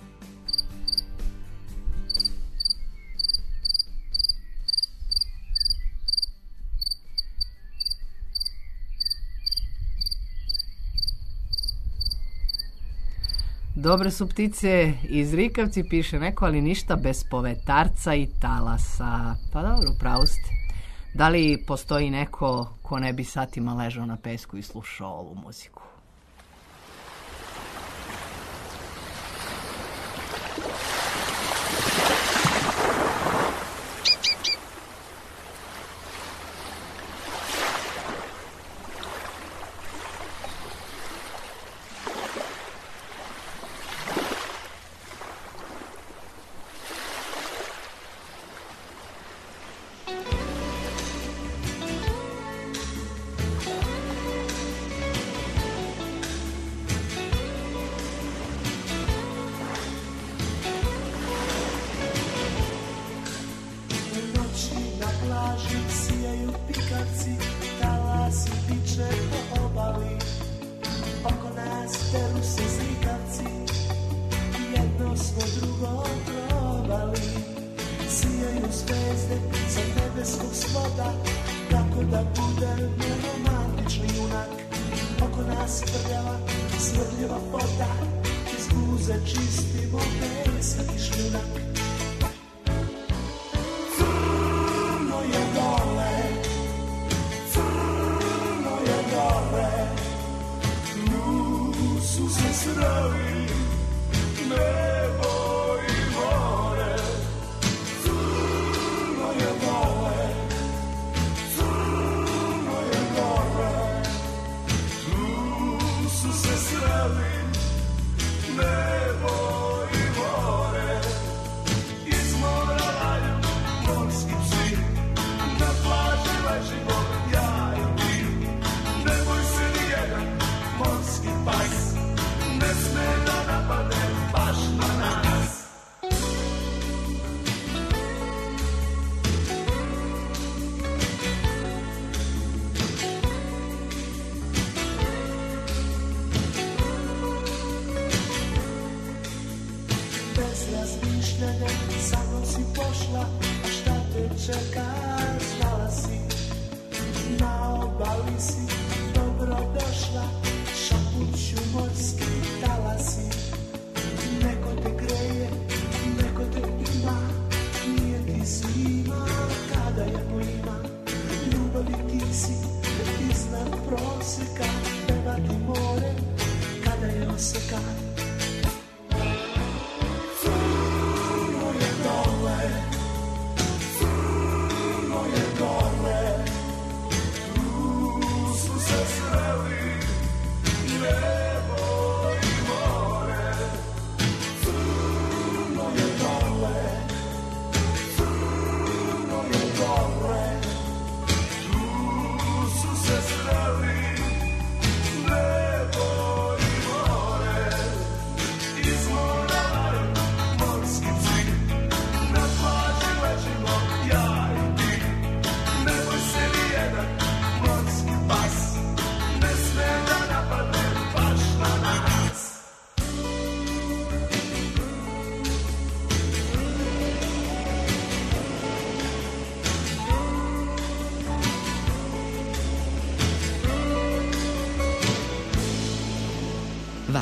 Dobre su ptice i Zrikavci, piše neko, ali ništa bez povetarca i talasa. Pa dobro, pravo ste. Da li postoji neko ko ne bi satima ležao na pesku i slušao ovu muziku?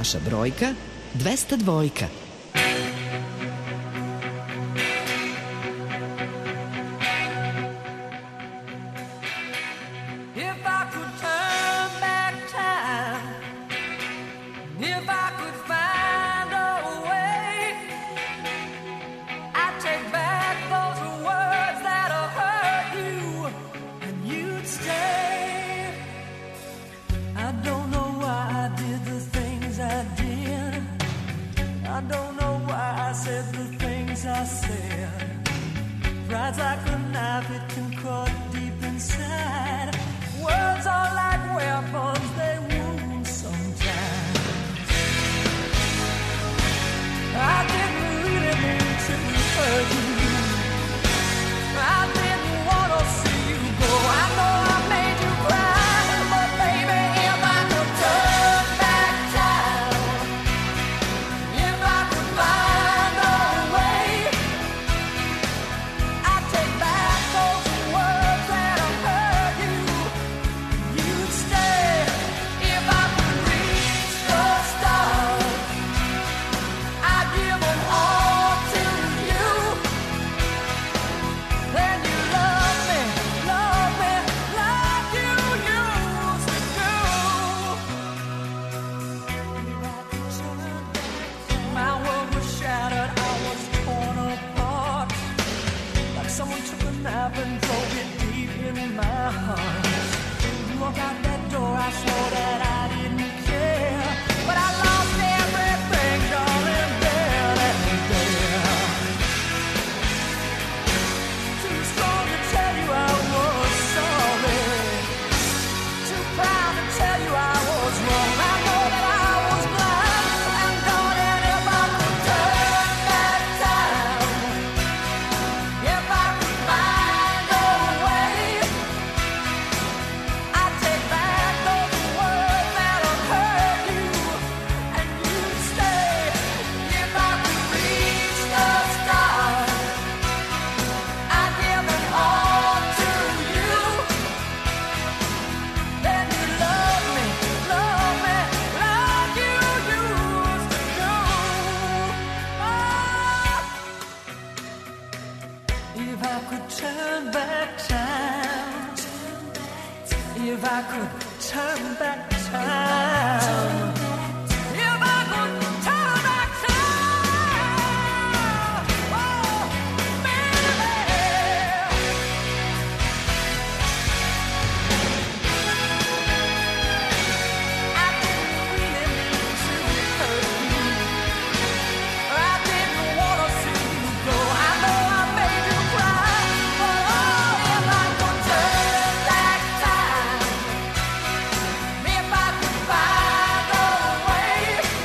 Naša brojka 202. If I could turn back time, if I could find a way, I'd take back those words that have hurt you, and you'd stay. I don't know why I did the things I did. I don't know why I said the things I said. Pride's like a knife, it can cut deep inside. Words are like weapons, they wound sometimes. I didn't really mean to hurt you. I didn't want to see you go. I know I made you cry, but baby, if I could turn back time, if I could find a way, I'd take back those words that have hurt you. You'd stay. If I could reach the stars, I'd give them all to you. Then you love me like you used to do. My world was shattered, I was torn apart, like someone took a knife and drove it deep in my heart. You walk out that door, I swore that I didn't care, but I lost everything, darling, then and there. Too strong to tell you I was sorry, too proud to tell you I was wrong. I know that I was blind, and darling, if I could turn back time, if I could find a way, I'd take back those words that have hurt you, and you'd stay. If I could reach the stars, I'd give them all to you. Then you love me like you used to do. If I could turn back time, if I could turn back time, if I could turn back time, oh, baby. I didn't really mean to hurt you. I didn't want to see you go. I know I made you cry, but oh, if I could turn back time, if I could find a way,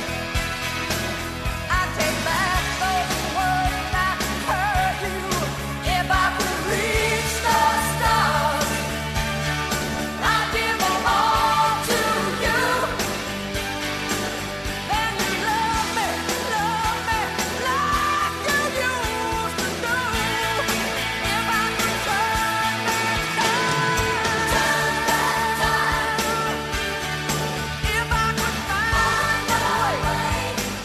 I'd take back those words that hurt you. If I could reach the stars, I'd give them all to you. Then you love me like you used to do. If I could turn back time, if I could find a way,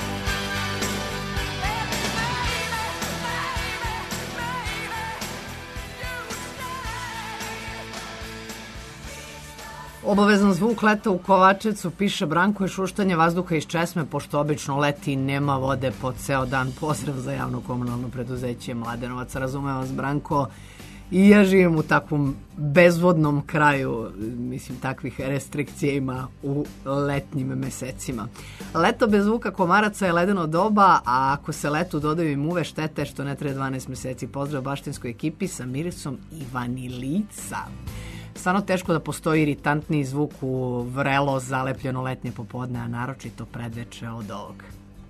Obavezan zvuk leta u Kovačevcu, piše Branko, je šuštanje vazduha iz česme, pošto obično leti i nema vode po ceo dan. Pozdrav za javno komunalno preduzeće Mladenovac. Razumem vas, Branko. I ja živim u takvom bezvodnom kraju, mislim, takvih restrikcija ima u letnjim mesecima. Leto bez zvuka komaraca je ledeno doba, a ako se letu dodaju i muve, štete što ne traje 12 meseci. Pozdrav baštinskoj ekipi sa mirisom i vanilica. Stvarno teško da postoji iritantniji zvuk u vrelo zalepljeno letnje popodne, a naročito predveče od ovog.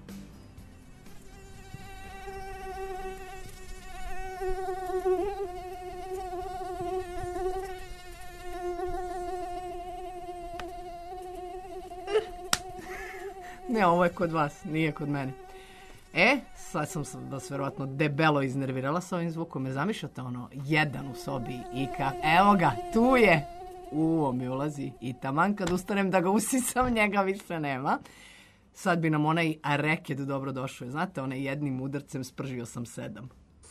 Ne, ovo je kod vas, nije kod mene. Sad sam vas verovatno debelo iznervirala sa ovim zvukom. Me zamišljate ono, jedan u sobi i evo ga, tu je. Uvo mi ulazi i taman kad ustanem da ga usisam, njega više nema. sad bi nam onaj reket dobro došao. Znate, onaj jednim udarcem spržio sam 7.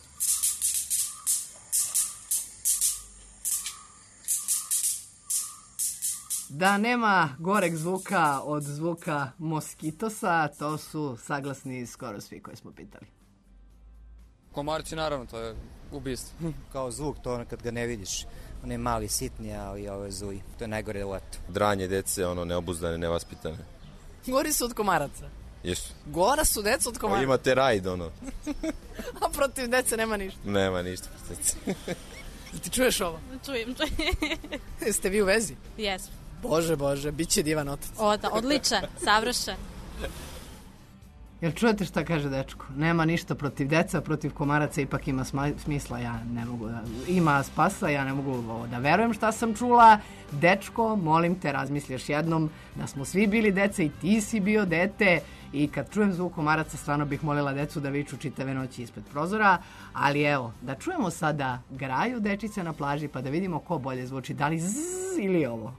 Da nema goreg zvuka od zvuka moskitosa, to su saglasni skoro svi koji smo pitali. Komarci, naravno, to je ubistvo. Kao zvuk, to kad ga ne vidiš, on je mali, sitni, a i ovo zuji. To je najgore u letu. Dranje dece, neobuzdane, nevaspitane. Gori su od komaraca. Jesu. Gora su deca od komaraca. Imate rajd, A protiv dece nema ništa. Nema ništa protiv dece. Ti čuješ ovo? Čujem. Jeste vi u vezi? Jesmo. Bože, bit će divan otac. Odličan, savršen. Jel čujete šta kaže dečko? Nema ništa protiv deca, protiv komaraca ipak ima smisla, ja ne mogu da... Ima spasa, ja ne mogu da verujem šta sam čula. Dečko, molim te, razmisli još jednom da smo svi bili deca i ti si bio dete i kad čujem zvuk komaraca stvarno bih molila decu da viču čitave noći ispred prozora, ali evo, da čujemo sada graju dečice na plaži pa da vidimo ko bolje zvuči, da li zzz ili ovo.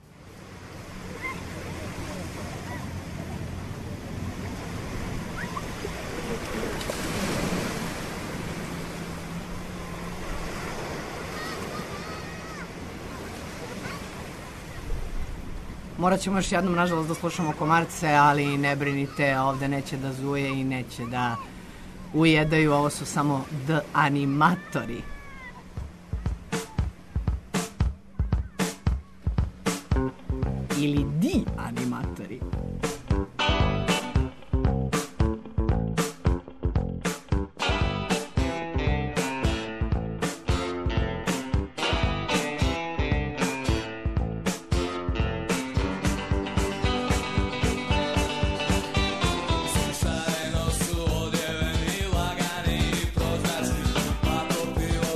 Morat ćemo još jednom, nažalost, da slušamo komarce, ali ne brinite, ovde neće da zuje i neće da ujedaju, ovo su samo animatori. Ili animatori. Šareno su odjeveni lagani prozračni, pa popilo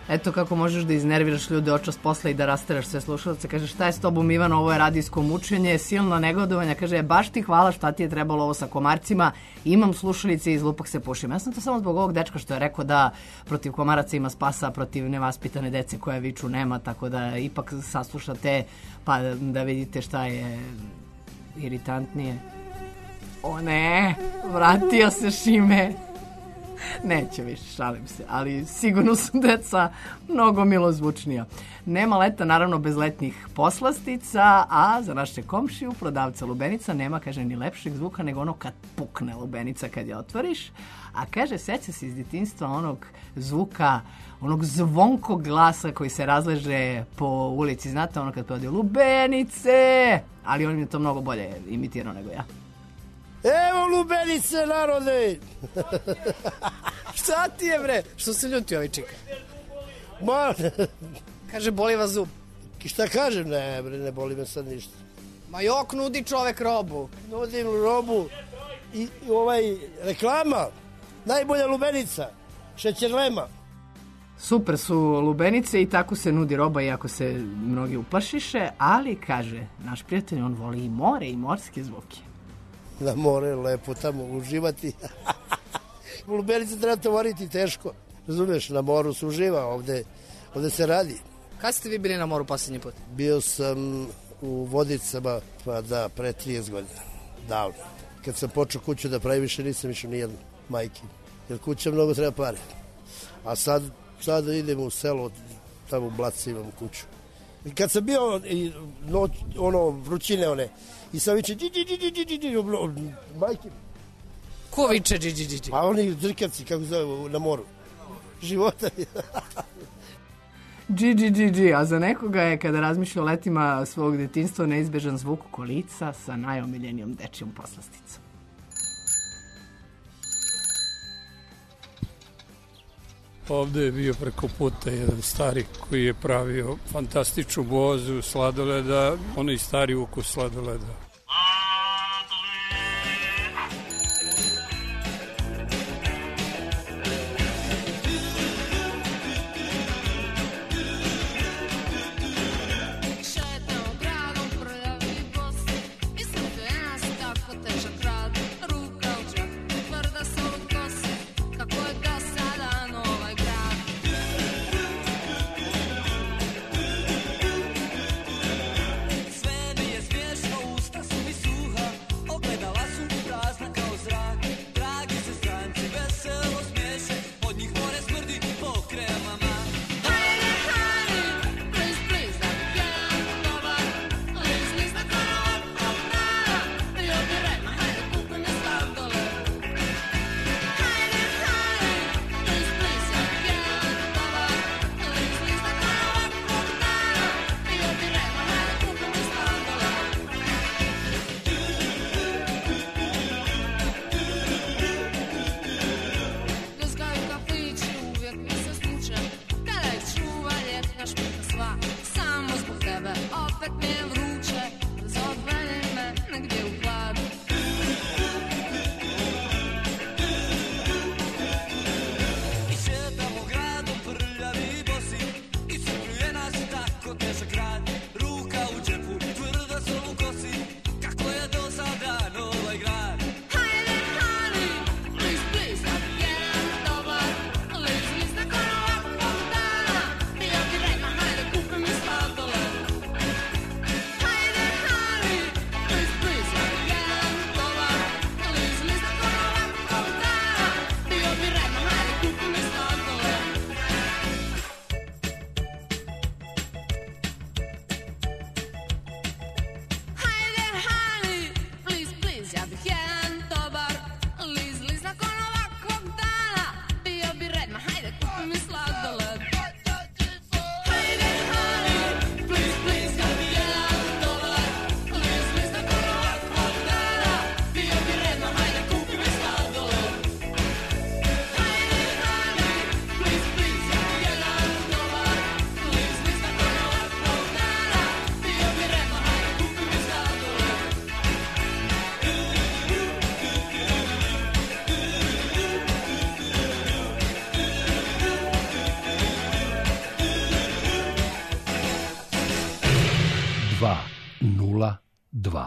Eto kako možeš da iznerviraš ljude očas posla i da rasteraš sve slušalce. Kaže, šta je s tobom, Ivan, ovo je radijsko mučenje, silno negodovanja. Kaže, baš ti hvala, šta ti je trebalo ovo sa komarcima, imam slušalice i iz lupak se pušim. Ja sam to samo zbog ovog dečka što je rekao da protiv komaraca ima spasa, protiv nevaspitane dece koja viču nema, tako da ipak saslušate pa da vidite šta je iritantnije. O ne, vratio se Šime. Neće više, šalim se, ali sigurno su deca mnogo milozvučnija. Nema leta, naravno, bez letnjih poslastica, a za naše komšiju, prodavca lubenica, nema, kaže, ni lepšeg zvuka nego ono kad pukne lubenica kad je otvoriš. A kaže, seća se iz djetinjstva onog zvuka, onog zvonkog glasa koji se razleže po ulici. Znate, ono kad prodaju lubenice, ali on mi je to mnogo bolje imitirao nego ja. Evo lubenice, narode! Šta ti je, bre? Što se ljuti ovaj čika? Ma... Kaže, boli vas zub. Šta kažem? Ne, bre, ne boli me sad ništa. Ma jok, nudi čovek robu. Nudim robu i reklama. Najbolja lubenica. Šećerlema. Super su lubenice i tako se nudi roba, iako se mnogi uplašiše, ali, kaže, naš prijatelj, on voli i more i morske zvuke. Na more, lepo tamo uživati. Lubenice treba tovariti teško. Razumiješ, na moru se uživa, ovde se radi. Kad ste vi bili na moru posljednji put? Bio sam u Vodicama, pa da, pre 30 godina. Davno. Kad sam počeo kuću da pravi, više nisam išao nijedno, majke. Jer kuća mnogo treba pare. A sad idem u selo, tamo u Blacu imam kuću. I kad sam bio, vrućine one, i sam viče, majke. Ko viče, dži? A oni drkavci, kako zove, na moru. Života. Dži, a za nekoga je, kada razmišlja o letima svog detinjstva, neizbežan zvuk kolica sa najomiljenijom dečijom poslasticom. Ovde je bio preko puta jedan stari koji je pravio fantastičnu bozu sladoleda, onaj stari ukus sladoleda. Sve mi je smiješno, usta 2.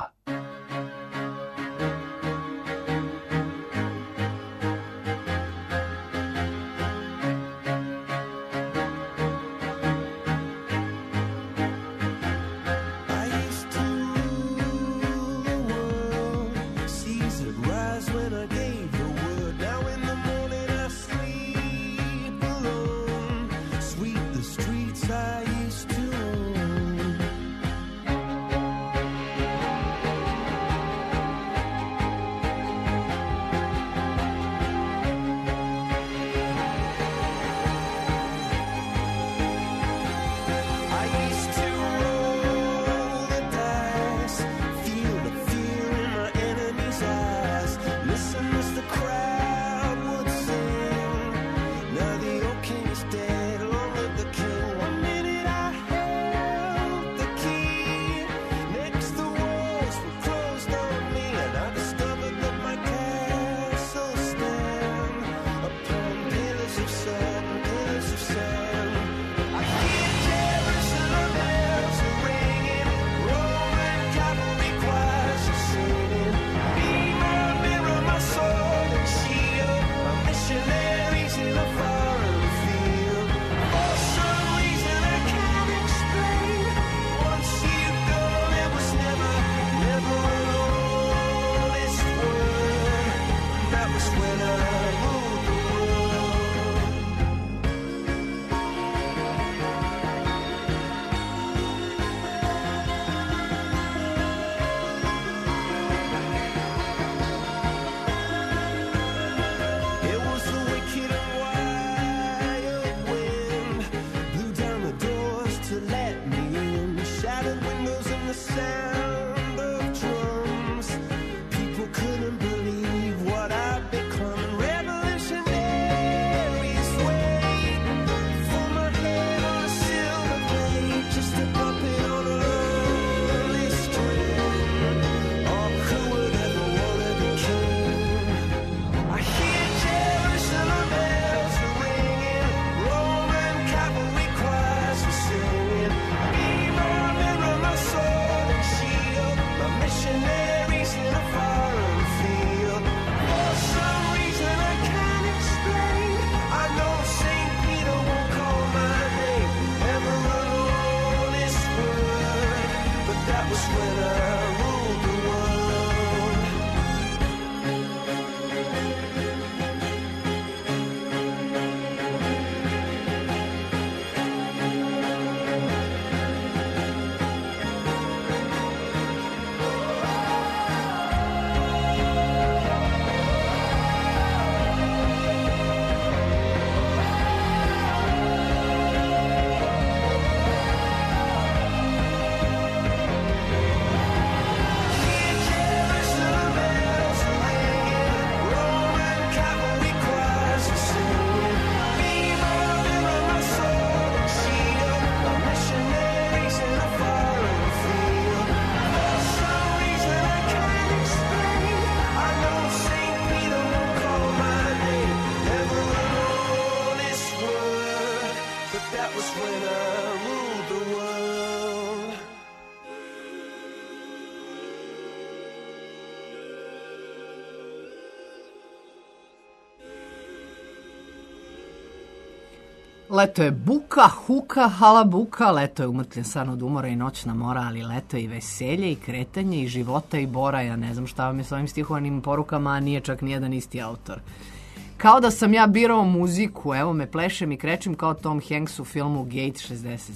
Leto je buka, huka, halabuka, leto je umrtljen san od umora i noćna mora, ali leto je i veselje i kretanje i života i bora. Ja ne znam šta vam je s ovim stihovanim porukama, a nije čak nijedan isti autor. Kao da sam ja birao muziku, evo me plešem i krećem kao Tom Hanks u filmu Gate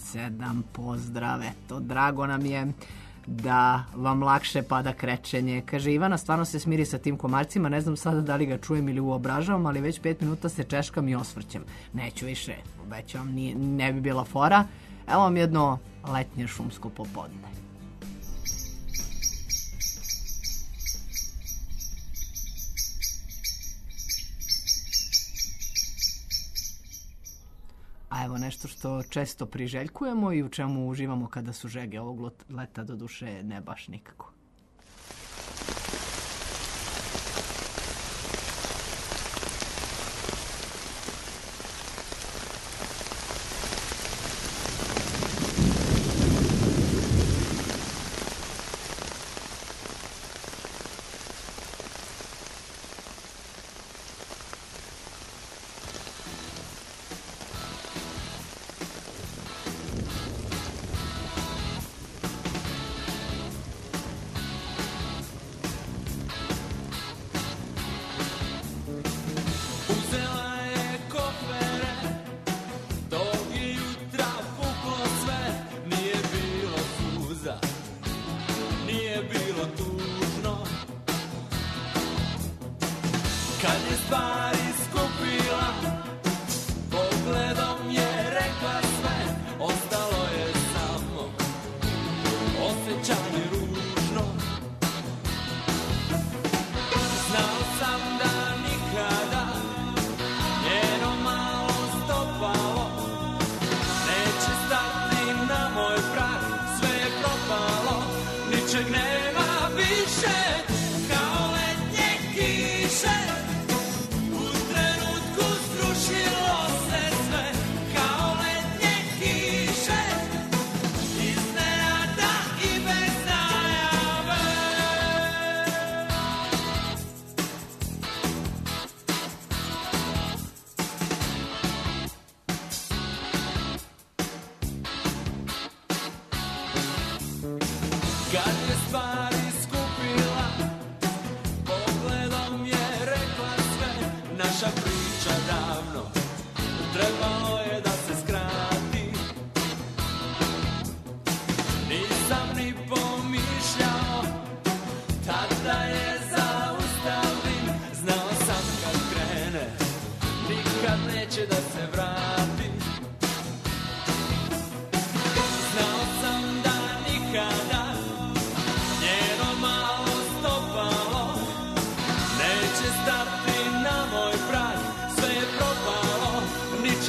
67. Pozdrav, eto, drago nam je da vam lakše pada krećenje. Kaže Ivana, stvarno se smiri sa tim komarcima, ne znam sada da li ga čujem ili uobražavam, ali već 5 minuta se češkam i osvrćem. Neću više, obećavam, ne bi bila fora. Evo vam jedno letnje šumsko popodne. A evo nešto što često priželjkujemo i u čemu uživamo kada su žege ovog leta, do duše ne baš nikako.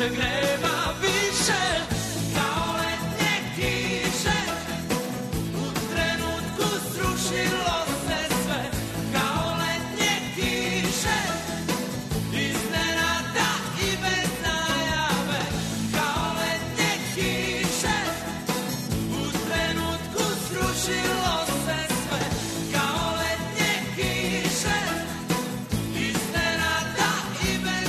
ničeg nema više, kao letnje kiše. U trenutku srušilo se sve, kao letnje kiše. Iznenada i bez najave, kao letnje kiše. U trenutku srušilo se sve, kao letnje kiše. Iznenada i bez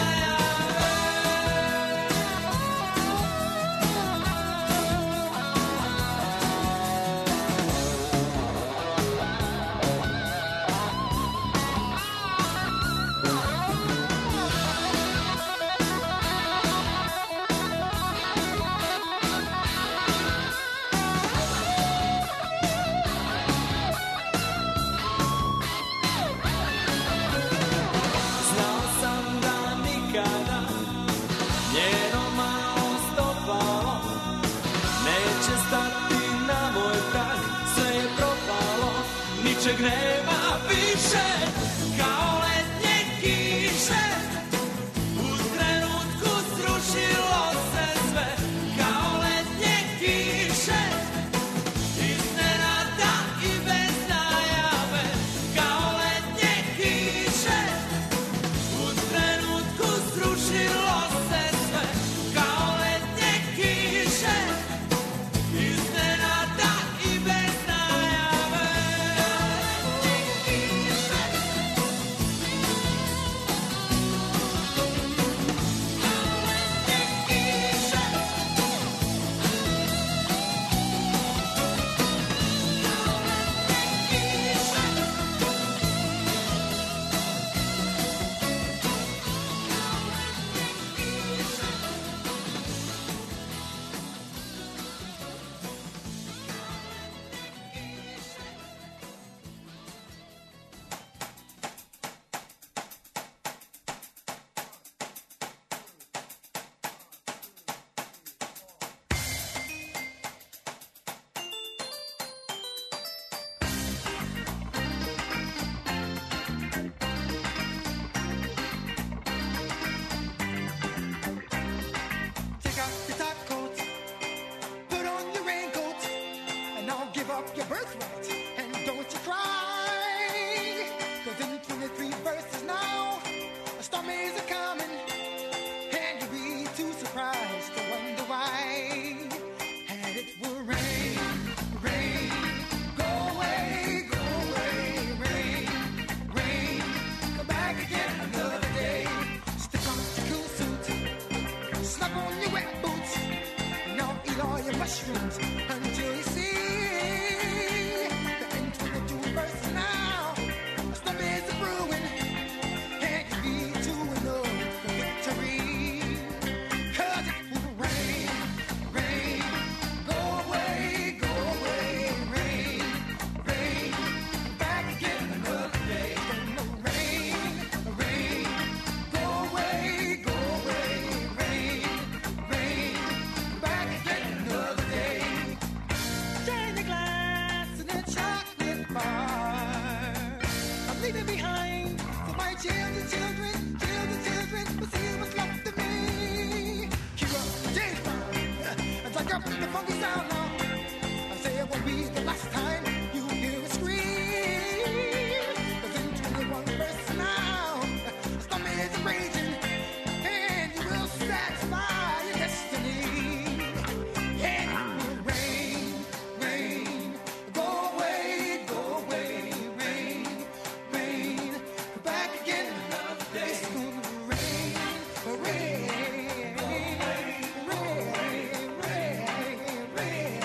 znao sam da nikada njeno malo stopalo neće stati na moj prag, sve je propalo, ničeg nema više, kao letnje kiše. U trenutku srušilo se sve, kao letnje kiše. Iznenada i bez najave, kao letnje kiše. U trenutku srušilo se sve, kao letnje kiše. Iznenada i bez najave. Take off your top coat, put on your raincoat, and I'll give up your birthright. And don't you cry, 'cause in 23 verses now, a storm is a-coming, and you'll be too surprised to wonder why. And it will rain, rain, go away, rain, rain, come back again another day. Stick on your cool suit, slap on your wet boots, now eat all your mushrooms until you see the end 22 verse now. A storm is a brewing, and you need to know the victory. 'Cause it will rain, rain, go away, rain, rain, back again another day. Gonna rain, rain, go away, rain, rain, back again another day. Drain the glass in a chocolate bar. I'm leaving behind for my children will see what's left of me. Keep up, James Brown, and take up the funky sound now. I say it won't be the last time you hear a scream. 'Cause in 21 verse now, a storm is raging, and you will satisfy your destiny. And it will rain, rain, go away, rain, rain, come back again another day. It's gonna rain, rain, rain, rain, rain, rain.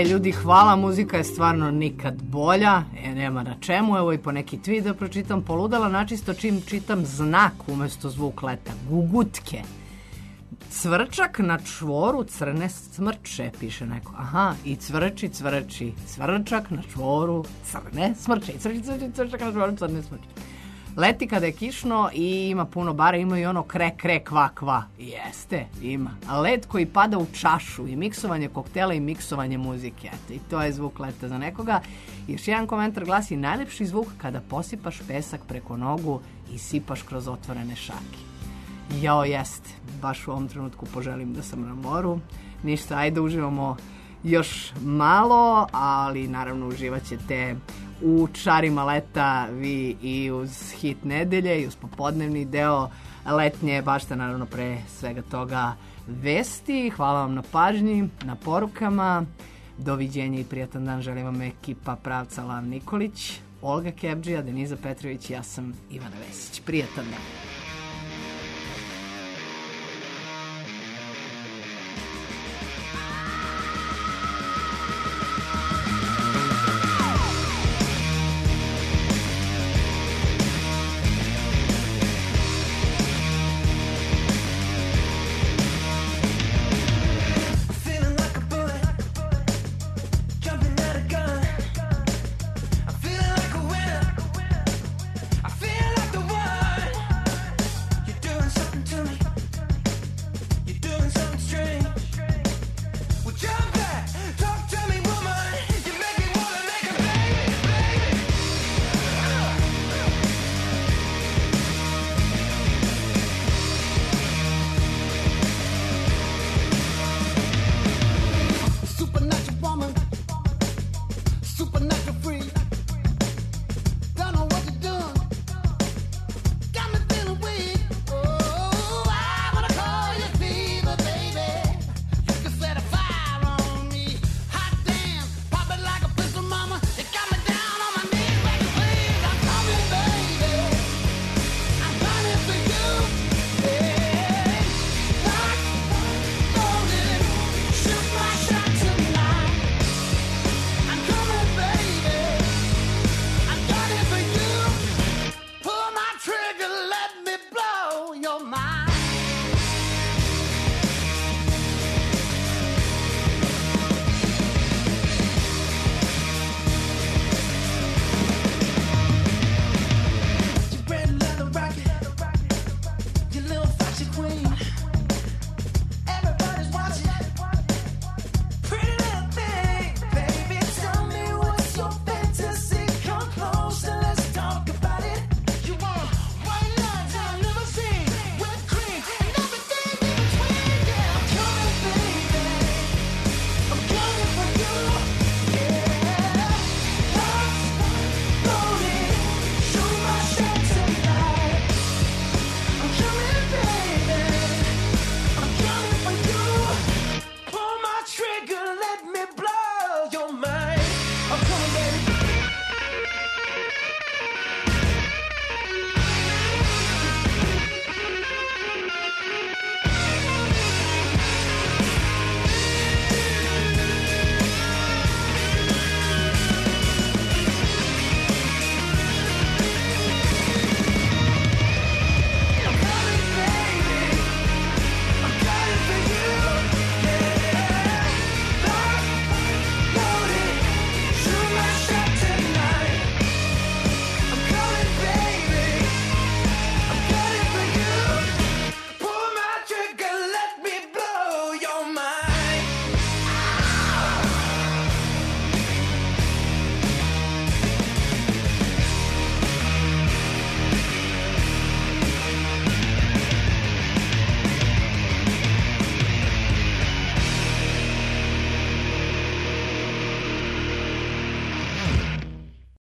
ljudi, hvala, muzika je stvarno nikad bolja, nema na čemu, evo i po neki tweet da pročitam, poludala načisto čim čitam znak umesto zvuk leta, gugutke. Cvrčak na čvoru crne smrče, piše neko. Aha, i cvrči, cvrčak na čvoru crne smrče. I cvrčak na čvoru crne smrče. Leti kada je kišno i ima puno bara, ima i ono kre, kva. Jeste, ima. A led koji pada u čašu i miksovanje koktela i miksovanje muzike. Eto, i to je zvuk leta za nekoga. Još jedan komentar glasi, najlepši zvuk kada posipaš pesak preko nogu i sipaš kroz otvorene šake. Jao, jeste. Baš u ovom trenutku poželim da sam na moru. Ništa, ajde uživamo još malo, ali naravno uživat ćete u čarima leta vi i uz hit nedelje i uz popodnevni deo letnje bašte, naravno pre svega toga vesti. Hvala vam na pažnji, na porukama. Doviđenja i prijatan dan želim vam ekipa Pravca Lav Nikolić, Olga Kebđija, Deniza Petrović i ja sam Ivana Vesić. Prijatan dan.